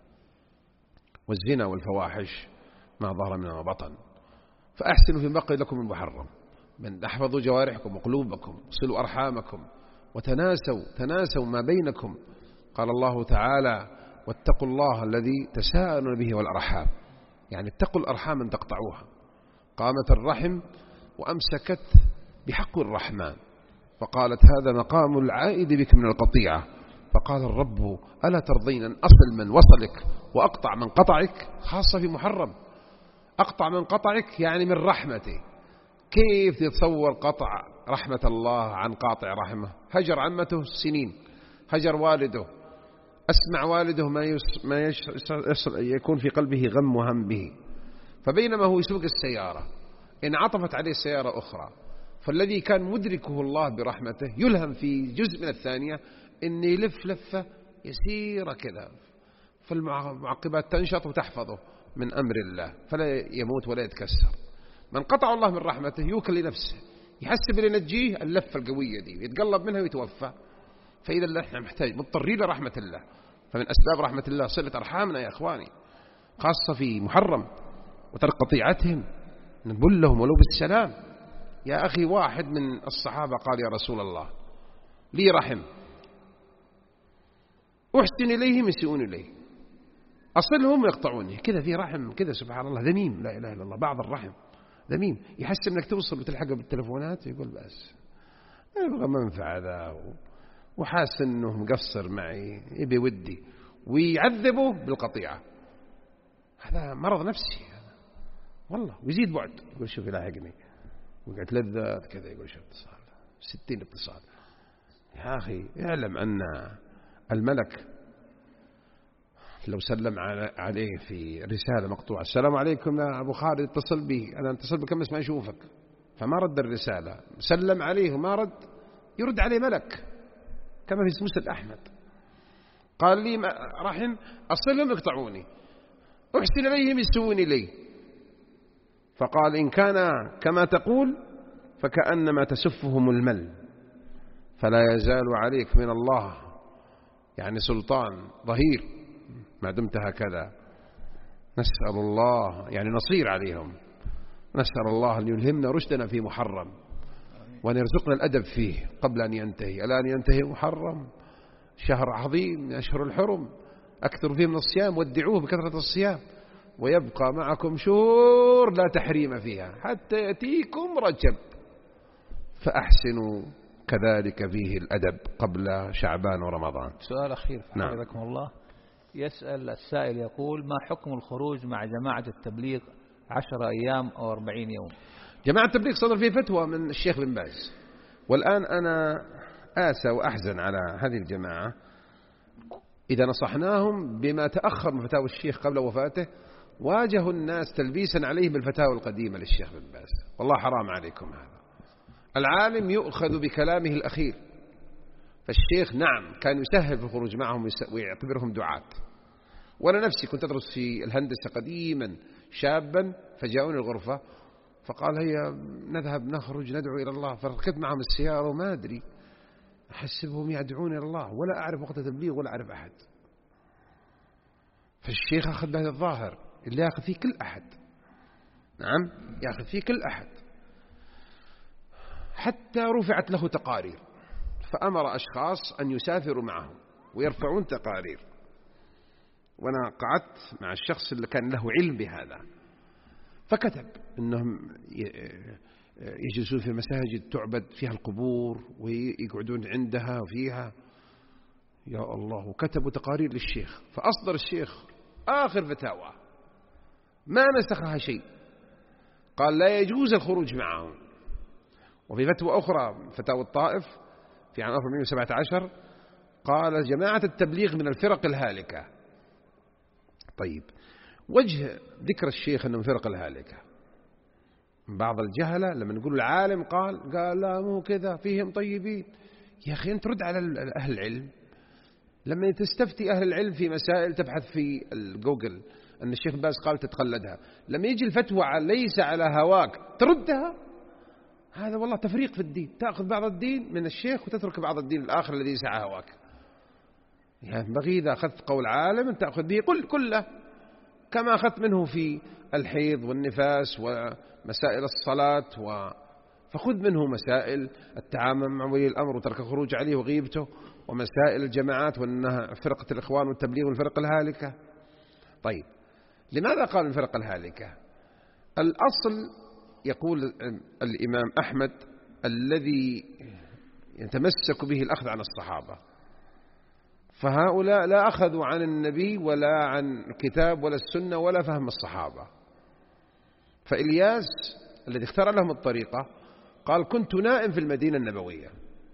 والزنا والفواحش ما ظهر منها وبطن. فأحسنوا في بقي لكم المحرم، من احفظوا جوارحكم وقلوبكم، صلوا أرحامكم، وتناسوا تناسوا ما بينكم. قال الله تعالى واتقوا الله الذي تساءلون به والأرحام، يعني اتقوا الأرحام أن تقطعوها. قامت الرحم وأمسكت بحق الرحمن، فقالت هذا مقام العائد بك من القطيعة. فقال الرب ألا ترضين أن أصل من وصلك وأقطع من قطعك؟ خاصة في محرم، أقطع من قطعك يعني من رحمتي. كيف تتصور قطع رحمة الله عن قاطع رحمه؟ هجر عمته سنين، هجر والده، أسمع والده ما, يس ما يش يكون في قلبه غم وهم به. فبينما هو يسوق السيارة انعطفت عليه سيارة أخرى، فالذي كان مدركه الله برحمته يلهم في جزء من الثانية إن يلف لفة يسيرة كذا، فالمعقبات تنشط وتحفظه من أمر الله فلا يموت ولا يتكسر. من قطع الله من رحمته يوكل لنفسه، يحسب اللي ينجيه اللفة القوية دي يتقلب منها ويتوفى. فإذا نحن محتاج مضطرين لرحمة الله. فمن أسباب رحمة الله صلة أرحامنا يا أخواني، خاصة في محرم، وترك قطيعتهم، نقول لهم ولو بالسلام. يا أخي واحد من الصحابة قال يا رسول الله لي رحم أحسن إليهم يسيئون إليه، أصلهم ويقطعوني. كذا في رحم كذا سبحان الله ذميم، لا إله إلا الله، بعض الرحم ذميم يحس أنك توصل وتلحقه بالتلفونات يقول بس يبغى منفعة ذا، وحاس أنه مقصر معي يبي ودي، ويعذبه بالقطيعة. هذا مرض نفسي هذا والله، ويزيد بعد. يقول شوف يلاحقني وقعت لذات كذا، يقول شوف اتصال ستين اتصال. يا أخي اعلم أن الملك لو سلم عليه في رسالة مقطوعة السلام عليكم يا أبو خالد اتصل بي، أنا اتصل بك بس ما أشوفك، فما رد الرسالة، سلم عليه وما رد، يرد عليه ملك كما في مسند أحمد. قال لي رحم أصلهم يقطعوني، أحسن إليهم يسووني لي. فقال إن كان كما تقول فكأنما تسفهم المل، فلا يزال عليك من الله يعني سلطان ظهير ما دمت هكذا. نسأل الله يعني نصير عليهم، نسأل الله أن يلهمنا رشدنا في محرم، وأن يرزقنا الأدب فيه قبل أن ينتهي. الآن ينتهي محرم، شهر عظيم من أشهر الحرم، أكثر فيه من الصيام، ودعوه بكثرة الصيام، ويبقى معكم شهور لا تحريم فيها حتى يأتيكم رجب، فأحسنوا كذلك فيه الأدب قبل شعبان ورمضان. سؤال أخير حفظكم نعم. الله. يسأل السائل يقول ما حكم الخروج مع جماعة التبليغ عشر أيام أو أربعين يوم؟ جماعة التبليغ صدر فيه فتوى من الشيخ بن باز، والآن أنا آسى وأحزن على هذه الجماعة إذا نصحناهم بما تأخر من فتاوى الشيخ قبل وفاته، واجهوا الناس تلبيسا عليه بالفتاوى القديمة للشيخ بن باز. والله حرام عليكم هذا. العالم يؤخذ بكلامه الأخير، فالشيخ نعم كان يسهل في الخروج معهم ويعتبرهم دعاة. وأنا نفسي كنت أدرس في الهندسة قديما شابا، فجاءوني الغرفة فقال هيا نذهب نخرج ندعو إلى الله، فركبت معهم السيارة وما أدري أحسبهم يدعون إلى الله ولا أعرف وقت تبليغ ولا أعرف أحد. فالشيخ أخذ بهذا الظاهر اللي يأخذ فيه كل أحد، نعم يأخذ فيه كل أحد، حتى رفعت له تقارير، فأمر أشخاص أن يسافروا معهم ويرفعون تقارير. وأنا قعدت مع الشخص اللي كان له علم بهذا، فكتب أنهم يجلسون في مساجد تعبد فيها القبور ويقعدون عندها وفيها، يا الله. وكتبوا تقارير للشيخ، فأصدر الشيخ آخر فتاوى ما نسخها شيء، قال لا يجوز الخروج معهم. وفي فتوى أخرى فتاوى الطائف في عام ألف وأربعمائة وسبعة عشر قال جماعة التبليغ من الفرق الهالكة. طيب وجه ذكر الشيخ أنه من فرق الهالكة، بعض الجهلة لما نقول العالم قال قال لا مو كذا فيهم طيبين. يا أخي أنت رد على أهل العلم. لما تستفتي أهل العلم في مسائل تبحث في الجوجل أن الشيخ باز قال تتقلدها، لما يجي الفتوى ليس على هواك تردها، هذا والله تفريق في الدين. تأخذ بعض الدين من الشيخ وتترك بعض الدين الآخر الذي يسعى هواك. ينبغي إذا أخذت قول عالم أن تأخذ به كل كله، كما أخذت منه في الحيض والنفاس ومسائل الصلاة و... فخذ منه مسائل التعامل مع ولي الأمر وترك الخروج عليه وغيبته، ومسائل الجماعات وأنها فرقة الإخوان والتبليغ والفرق الهالكة. طيب لماذا قال الفرق الهالكة؟ الأصل يقول الإمام أحمد الذي يتمسك به الأخذ عن الصحابة، فهؤلاء لا أخذوا عن النبي ولا عن الكتاب ولا السنة ولا فهم الصحابة. فإلياس الذي اختار لهم الطريقة قال كنت نائم في المدينة النبوية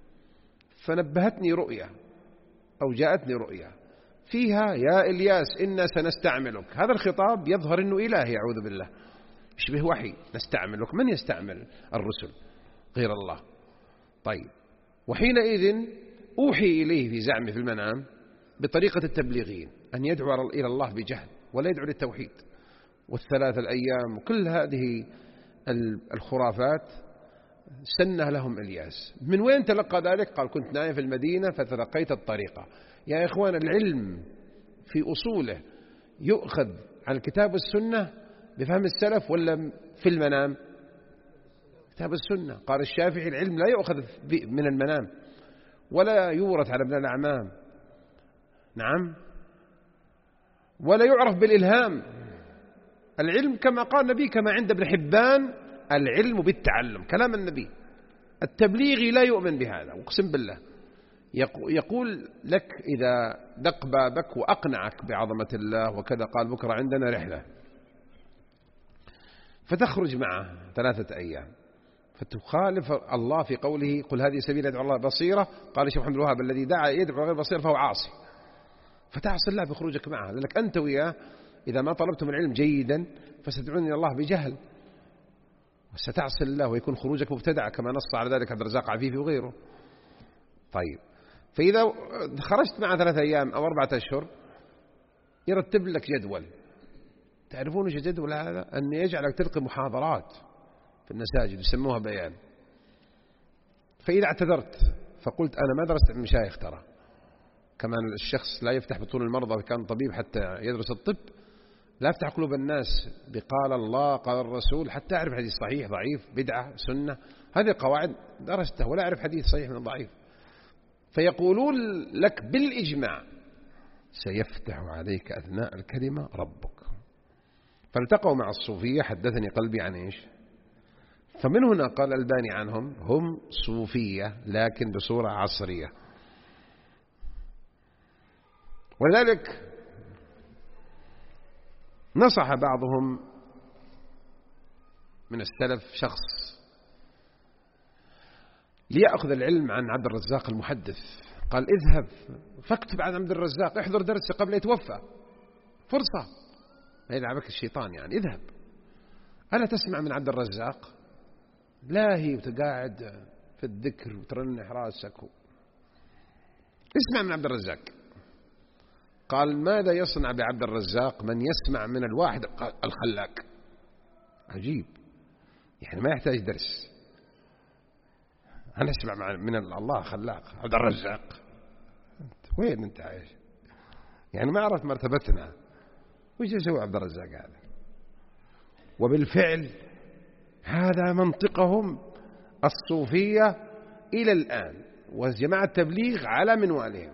فنبهتني رؤيا أو جاءتني رؤيا فيها يا إلياس إنا سنستعملك. هذا الخطاب يظهر أنه إلهي أعوذ بالله، يشبه وحي. نستعملك، من يستعمل الرسل غير الله؟ طيب وحينئذ أوحي إليه في زعمه في المنام بطريقة التبليغين أن يدعو إلى الله بجهل ولا يدعو للتوحيد والثلاث الأيام وكل هذه الخرافات سنه لهم إلياس. من وين تلقى ذلك؟ قال كنت نائم في المدينة فتلقيت الطريقة. يا إخوان العلم في أصوله يؤخذ عن الكتاب والسنة بفهم السلف ولا في المنام؟ كتاب السنة. قال الشافعي العلم لا يؤخذ من المنام ولا يورث على ابن الأعمام. نعم ولا يعرف بالإلهام. العلم كما قال النبي كما عند ابن حبان العلم بالتعلم، كلام النبي. التبليغي لا يؤمن بهذا، أقسم بالله. يقول لك إذا دق بابك وأقنعك بعظمة الله وكذا، قال بكرة عندنا رحلة، فتخرج معه ثلاثة أيام، فتخالف الله في قوله قل هذه سبيل يدعو الله بصيرة. قال الشيخ محمد الوهاب الذي دعا يدعو غير بصيرة فهو عاصي. فتعصي الله بخروجك معه، لأنك أنت وياه إذا ما طلبتم العلم جيدا فستدعون إلى الله بجهل، وستعصي الله ويكون خروجك مبتدع كما نص على ذلك عبد الرزاق عفيفي وغيره. طيب، فإذا خرجت مع ثلاثة أيام أو أربعة أشهر يرتب لك جدول. تعرفون ايش الجدول هذا؟ أن يجعلك تلقي محاضرات في المساجد يسموها بيان. فإذا اعتذرت فقلت أنا ما درست المشايخ، ترى كمان الشخص لا يفتح بطون المرضى وكان طبيب حتى يدرس الطب، لا يفتح قلوب الناس بقال الله قال الرسول حتى أعرف حديث صحيح ضعيف بدعة سنة، هذه قواعد درستها ولا أعرف حديث صحيح من ضعيف. فيقولون لك بالإجماع سيفتح عليك أثناء الكلمة ربك. فالتقوا مع الصوفية، حدثني قلبي عن إيش. فمن هنا قال الباني عنهم هم صوفية لكن بصورة عصرية. ولذلك نصح بعضهم من السلف شخص ليأخذ العلم عن عبد الرزاق المحدث، قال اذهب فاكتب عن عبد الرزاق، احضر درسه قبل يتوفى، فرصة ما يلعبك الشيطان يعني، اذهب. ألا تسمع من عبد الرزاق؟ لاهي وتقاعد في الذكر وترنح راسك و... اسمع من عبد الرزاق. قال ماذا يصنع بعبد الرزاق من يسمع من الواحد الخلاق؟ عجيب، يعني ما يحتاج درس، أنا أسمع من الله خلاق عبد الرزاق. وين أنت عايش؟ يعني ما عرفت مرتبتنا، وش يسوي عبد الرزاق هذا؟ وبالفعل هذا منطقهم الصوفية إلى الآن، وجماعة التبليغ على منوالهم.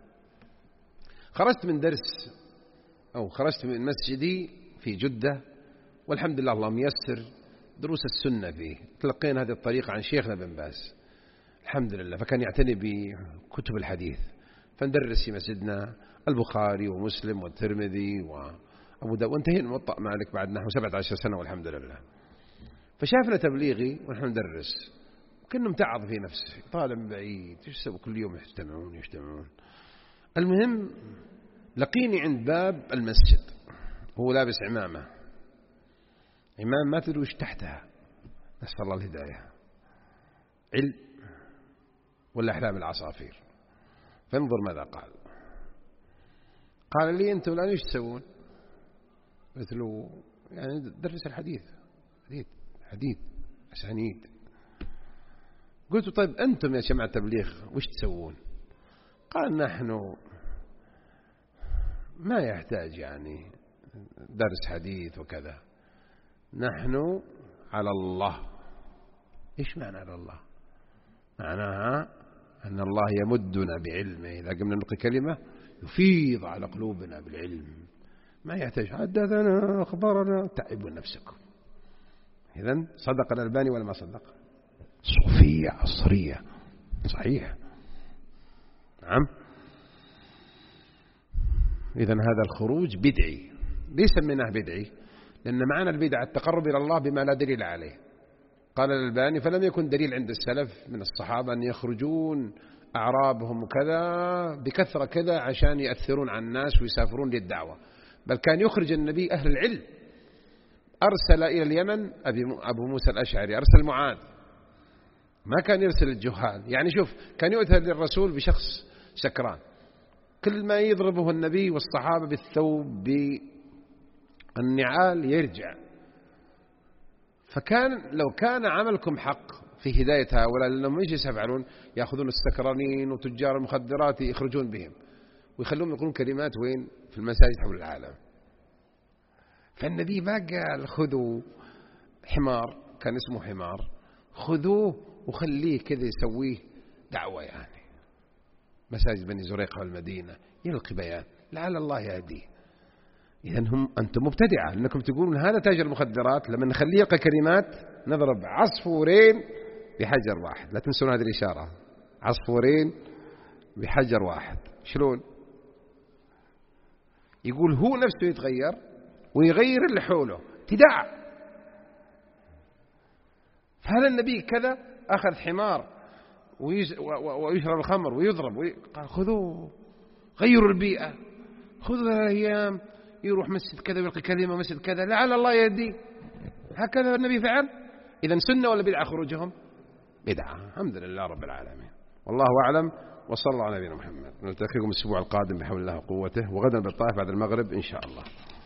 خرجت من درس أو خرجت من مسجدي في جدة، والحمد لله الله ميسر دروس السنة فيه، تلقينا هذه الطريقة عن شيخنا بن باز الحمد لله، فكان يعتني بكتب الحديث، فندرس في مسجدنا البخاري ومسلم والترمذي وأبو داود، وانتهينا موطأ مالك بعد نحو سبعة عشر سنة والحمد لله. فشافنا تبليغي ونحن ندرس، كنا متعظ في نفسه، طالع من بعيد يسوي كل يوم يجتمعون يجتمعون. المهم لقيني عند باب المسجد، هو لابس عمامة، عمام ما تدري وش تحتها، نسأل الله الهداية، علم ولا أحلام العصافير. فانظر ماذا قال. قال لي أنتم الآن ايش تسوون؟ قلت له يعني درس الحديث، حديث حديث أسانيد. قلت طيب أنتم يا جماعة التبليغ وش تسوون؟ قال نحن ما يحتاج يعني درس حديث وكذا، نحن على الله. إيش معنى على الله؟ معناها أن الله يمدنا بعلمه، إذا قمنا نلقي كلمة يفيض على قلوبنا بالعلم، ما يحتاج حدثنا أخبارنا، تعبوا نفسكم. إذن صدق الألباني ولا ما صدق؟ صوفية عصرية صحيح. نعم. إذن هذا الخروج بدعي. ليس منه بدعي؟ لأن معنى البدعة التقرب إلى الله بما لا دليل عليه. قال الألباني فلم يكن دليل عند السلف من الصحابة أن يخرجون أعرابهم وكذا بكثرة كذا عشان يأثرون على الناس ويسافرون للدعوة، بل كان يخرج النبي أهل العلم. أرسل إلى اليمن أبو موسى الأشعري، أرسل معاذ، ما كان يرسل الجهال. يعني شوف، كان يؤتى للرسول بشخص سكران، كل ما يضربه النبي والصحابة بالثوب بالنعال يرجع. فكان لو كان عملكم حق في هداية هؤلاء، لأنهم ايش يفعلون؟ يأخذون السكرانين وتجار المخدرات يخرجون بهم ويخلون يقولون كلمات وين؟ في المساجد حول العالم. فالنبي ما قال خذوا حمار، كان اسمه حمار، خذوه وخليه كذا يسويه دعوة، يعني مساجد بني زريقة والمدينة يلقي بيان لعل الله يهديه. إذن هم أنتم مبتدعة لأنكم تقولون هذا تاجر المخدرات، لما نخليه يلقى كلمات نضرب عصفورين بحجر واحد. لا تنسون هذه الإشارة، عصفورين بحجر واحد. شلون؟ يقول هو نفسه يتغير ويغير اللي حوله، ابتداع. فهذا النبي كذا أخذ حمار ويشرب الخمر ويضرب وي... قال خذوه غيروا البيئة، خذوا أيام يروح مسجد كذا ويلقي كلمة مسجد كذا لعل الله يهدي. هكذا النبي فعل. إذن سنة ولا بدعة خروجهم؟ بدعة. الحمد لله رب العالمين، والله أعلم، وصلى الله على نبينا محمد. نلتقيكم الأسبوع القادم بحول الله وقوته، وغدا بالطائف بعد المغرب إن شاء الله.